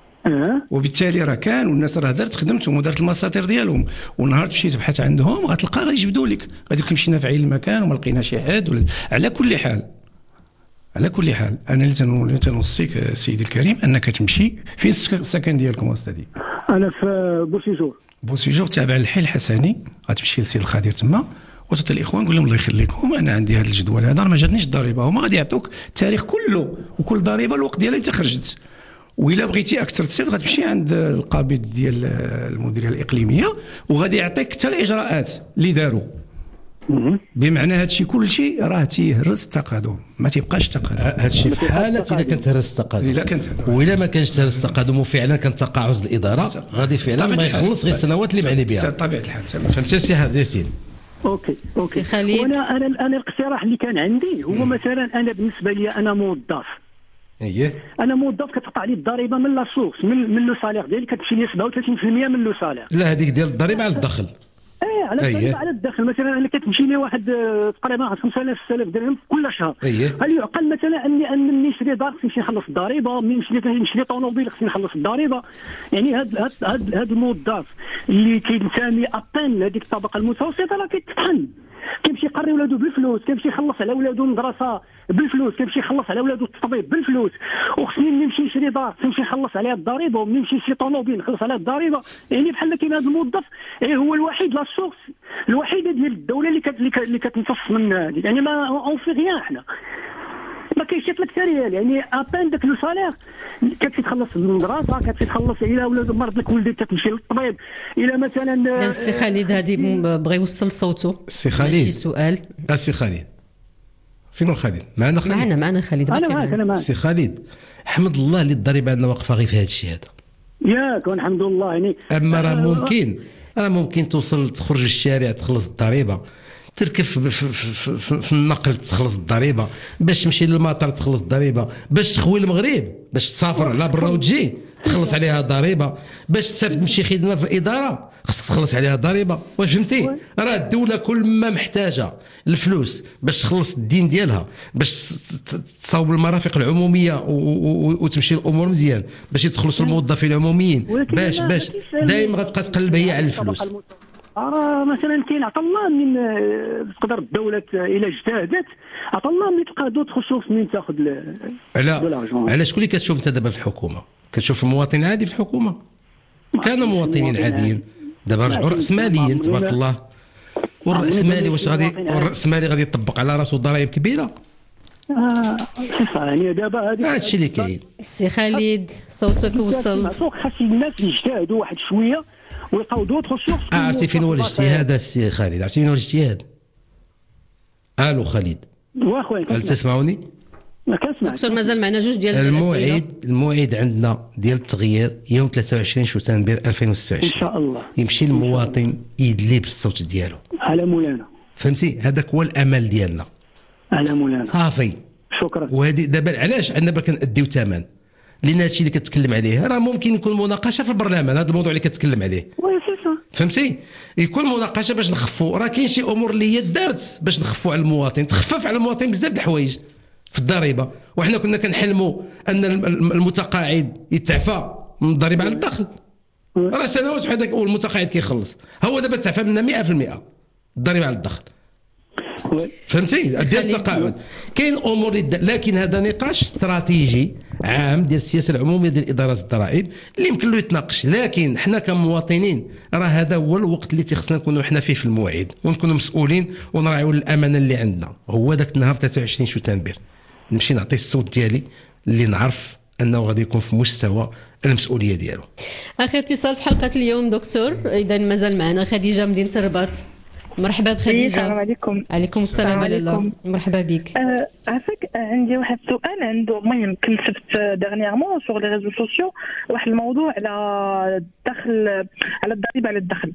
وبالتالي راه كان والناس راه دارت خدمتهم ودارت المساطير ديالهم، ونهار تمشي تبحث عندهم غتلقى غادي يجبدوا لك، غادي يقول لك مشينا في عين المكان وما لقينا شي حد ولا. على كل حال على كل حال انا اللي تنوصيك سيدي الكريم انك تمشي في السكن ديالكم استاذي. انا في بوسيجور. بوسيجور تابع للحي الحسني، غتمشي للسيد الخدير تما وتعطي الاخوان قول لهم الله يخليكم انا عندي هذا الجدول هذا ما جاتنيش الضريبه، هما غادي يعطوك التاريخ كله وكل ضريبه الوقت ديالها متى خرجت. وإلا بغيتي اكثر تسير غتمشي عند القابض ديال المديريه الاقليميه وغادي يعطيك حتى الاجراءات اللي داروا. بمعنى هذا الشيء كل شيء راه تيهرس التقادم، ما تيبقاش تقادم. هذا الشيء في حاله اذا كانت هرس التقادم، اذا كانت والا ما كانش هرس التقادم وفعلا كان تقاعس الاداره غادي فعلا ما يخلص غير السنوات اللي معني بها. طبيعه الحال فهمتي سي ياسين؟ اوكي اوكي. وانا انا انا الاقتراح اللي كان عندي هو مثلا انا بالنسبه لي انا موظف. اييه انا موظف كتقطع لي الضريبه من لا سورس من من لو سالير ديالي كتمشي لي سبعة وثلاثين بالمئة من لو سالير. لا هذيك ديال الضريبه على الدخل. ايه على الضريبه على الدخل. مثلا انا كتمشي لي واحد تقريبا خمسة آلاف ستة آلاف درهم كل شهر. اييه هل يعقل مثلا اني اني نشري دار خصني نخلص الضريبه، منين نشري نشري طوموبيل خصني نخلص الضريبه. يعني هاد هاد هاد, هاد الموظف اللي كينتمي ابان لهذيك الطبقه المتوسطه راه كيتطحن، كيمشي يقري ولادو بالفلوس، كيمشي يخلص على ولادو المدرسه بالفلوس، كيمشي يخلص على ولادو الطبيب بالفلوس، وخصني ملي نمشي نشري دار نمشي نخلص عليها الضريبه، وملي نمشي نشري طوموبيل نخلص عليها الضريبه. يعني بحال كاين هذا الموظف يعني هو الوحيد لا سورس الوحيده ديال الدوله اللي كت اللي كتنفص من هذه. يعني ما اون في غيان حنا ما كاينش لك سيريال. يعني ابان داك لو سالير كتمشي تخلص المدرسه، كتمشي تخلص الى ولاد مرض لك ولدك كتمشي للطبيب، الى مثلا. السي خالد هذه بغى يوصل صوته. السي خالد ماشي سؤال. السي خالد فين خالد؟ معنا خالد. معنا معنا خالد. انا معك انا معك. السي خالد حمد الله اللي الضريبه عندنا واقفه غير في هذا الشيء هذا. ياك والحمد لله. يعني اما راه ممكن راه ممكن توصل تخرج الشارع تخلص الضريبه تركب في, في, في, في, في النقل تخلص الضريبه، باش تمشي للمطار تخلص الضريبه، باش تخوي المغرب باش تسافر على برا وتجي تخلص عليها ضريبه، باش تسافر تمشي خدمه في الاداره خصك تخلص عليها ضريبه. واش فهمتي؟ راه الدوله كل ما محتاجه الفلوس باش تخلص الدين ديالها، باش تصاوب المرافق العموميه وتمشي الامور مزيان، باش يتخلصوا الموظفين العموميين، باش باش دائما غتبقى تقلب هي على الفلوس. راه مثلا كاين عطا الله من تقدر الدوله الى اجتهدت عطا الله من تلقى دوت خصوص من تاخذ على على شكون اللي كتشوف انت دابا في الحكومه؟ كتشوف المواطن العادي في الحكومه؟ كانوا مواطنين عاديين، دابا رجعوا راسماليين تبارك الله. والراسمالي واش غادي والراسمالي غادي يطبق على راسو ضرائب كبيره؟ اه يعني دابا هذا هادشي اللي كاين. سي خالد صوتك وصل. خاص الناس يجتهدوا واحد شويه ويلقاو دوت خصوص. عرفتي فين هو الاجتهاد السي خالد؟ عرفتي فين هو الاجتهاد؟ الو خالد واخويا هل تسمعوني؟ ما كنسمع دكتور. مازال معنا جوج ديال الموعد الموعد عندنا ديال التغيير يوم ثلاثة وعشرين شتنبر ألفين وستة وعشرين ان شاء الله. يمشي المواطن يدلي بالصوت ديالو على مولانا، فهمتي؟ هذاك هو الامل ديالنا على مولانا. صافي شكرا. وهذه دابا علاش عندنا باش كنأديو ثمن؟ لان هادشي اللي كتكلم عليه راه ممكن يكون مناقشه في البرلمان، هذا الموضوع اللي كتكلم عليه فهمتي؟ يكون مناقشه باش نخفوا. راه كاين شي امور اللي هي دارت باش نخفوا على المواطن، تخفف على المواطن بزاف د الحوايج في الضريبه، وحنا كنا كنحلموا ان المتقاعد يتعفى من الضريبه على الدخل. راه سنوات وحدك والمتقاعد كيخلص، هو دابا تعفى منها مئة بالمئة الضريبه على الدخل. فهمتي؟ ديال التقاعد كاين امور، لكن هذا نقاش استراتيجي عام ديال السياسه العموميه ديال اداره الضرائب اللي يمكن له يتناقش. لكن حنا كمواطنين راه هذا هو الوقت اللي تيخصنا نكونوا حنا فيه في الموعد، ونكونوا مسؤولين ونراعيوا الامانه اللي عندنا. هو ذاك النهار ثلاثة وعشرين شتنبر نمشي نعطي الصوت ديالي اللي نعرف انه غادي يكون في مستوى المسؤوليه ديالو. اخر اتصال في حلقه اليوم دكتور، اذا مازال معنا خديجه مدينه الرباط. مرحبا بخديجه. السلام عليكم. عليكم السلام عليكم. مرحبا بك. عافاك أه عندي واحد السؤال. عنده المهم كنت شفت دغنيغمون سوغ لي ريزو سوسيو واحد الموضوع على الدخل، على الضريبه على الدخل.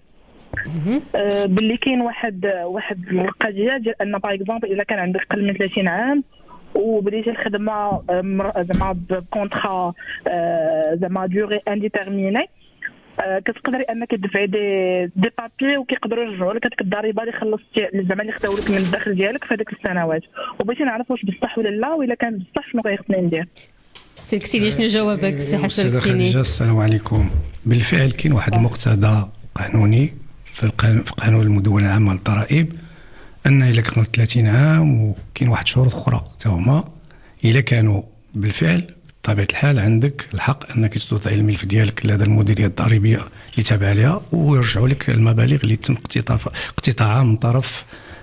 أه باللي كاين واحد واحد القضيه ديال ان باغ اكزومبل اذا كان عندك اقل من ثلاثين عام وبديتي الخدمه زعما بكونطرا زعما ديوري انديتيرميني، كتقدري انك تدفعي دي دي بابي وكيقدروا يرجعوا لك هذيك الضريبه اللي خلصتي زعما اللي خداو لك من الدخل ديالك في هذيك السنوات. وبغيتي نعرف واش بصح ولا لا، والا كان بصح شنو غيخصني ندير. سي كتيني شنو جوابك سي حسن كتيني؟ السلام عليكم. بالفعل كاين واحد المقتضى قانوني في قانون المدونه العامه للضرائب ان الا كانوا ثلاثين عام، وكاين واحد شروط اخرى حتى هما الا كانوا بالفعل بطبيعه الحال عندك الحق انك توضع الملف ديالك لدى المديريه الضريبيه اللي تابعه لها، ويرجعوا لك المبالغ اللي تم اقتطاعها من طرف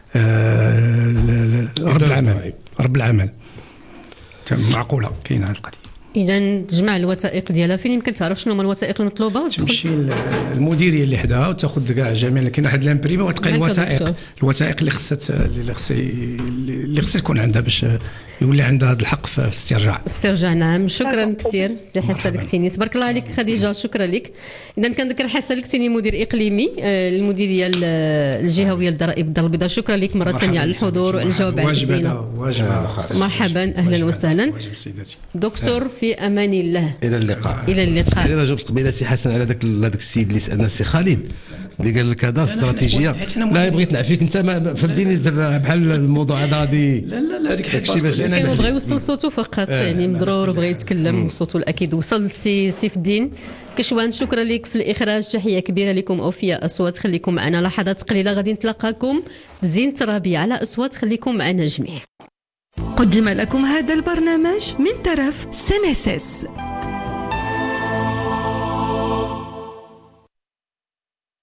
آه رب العمل. رب العمل معقوله كاينه هذه القضيه. اذا تجمع الوثائق ديالها. فين يمكن تعرف شنو هما الوثائق المطلوبه؟ تمشي للمديريه اللي حداها وتاخذ كاع جميع. كاين واحد الامبريمه وتلقى الوثائق الوثائق اللي خصها اللي خصها اللي خصها تكون عندها باش يولي عندها هذا الحق في الاسترجاع. استرجاع نعم. شكرا كثير سي حسن الكتيني، تبارك الله عليك خديجه، شكرا لك. اذا كنذكر حسن الكتيني مدير اقليمي المديريه الجهويه للضرائب الدار البيضاء. شكرا لك مره ثانيه على الحضور والجواب على الاسئله. مرحبا اهلا وسهلا دكتور، في امان الله. الى اللقاء. الى اللقاء. انا جاوبت قبيله سي حسن على ذاك هذاك السيد اللي سالنا السي خالد اللي قال لك هذا استراتيجيه. لا بغيت نعفيك انت فهمتيني بحال الموضوع هذا غادي لا لا لا هذيك حاجه باش انا بغى يوصل صوته فقط يعني مضرور وبغى يتكلم وصوته الاكيد وصل. سي سيف الدين كشوان شكرا لك في الاخراج، تحيه كبيره لكم اوفياء اصوات. خليكم معنا لحظات قليله غادي نتلاقاكم بزين ترابي على اصوات. خليكم معنا جميع. قدم لكم هذا البرنامج من طرف سنسس.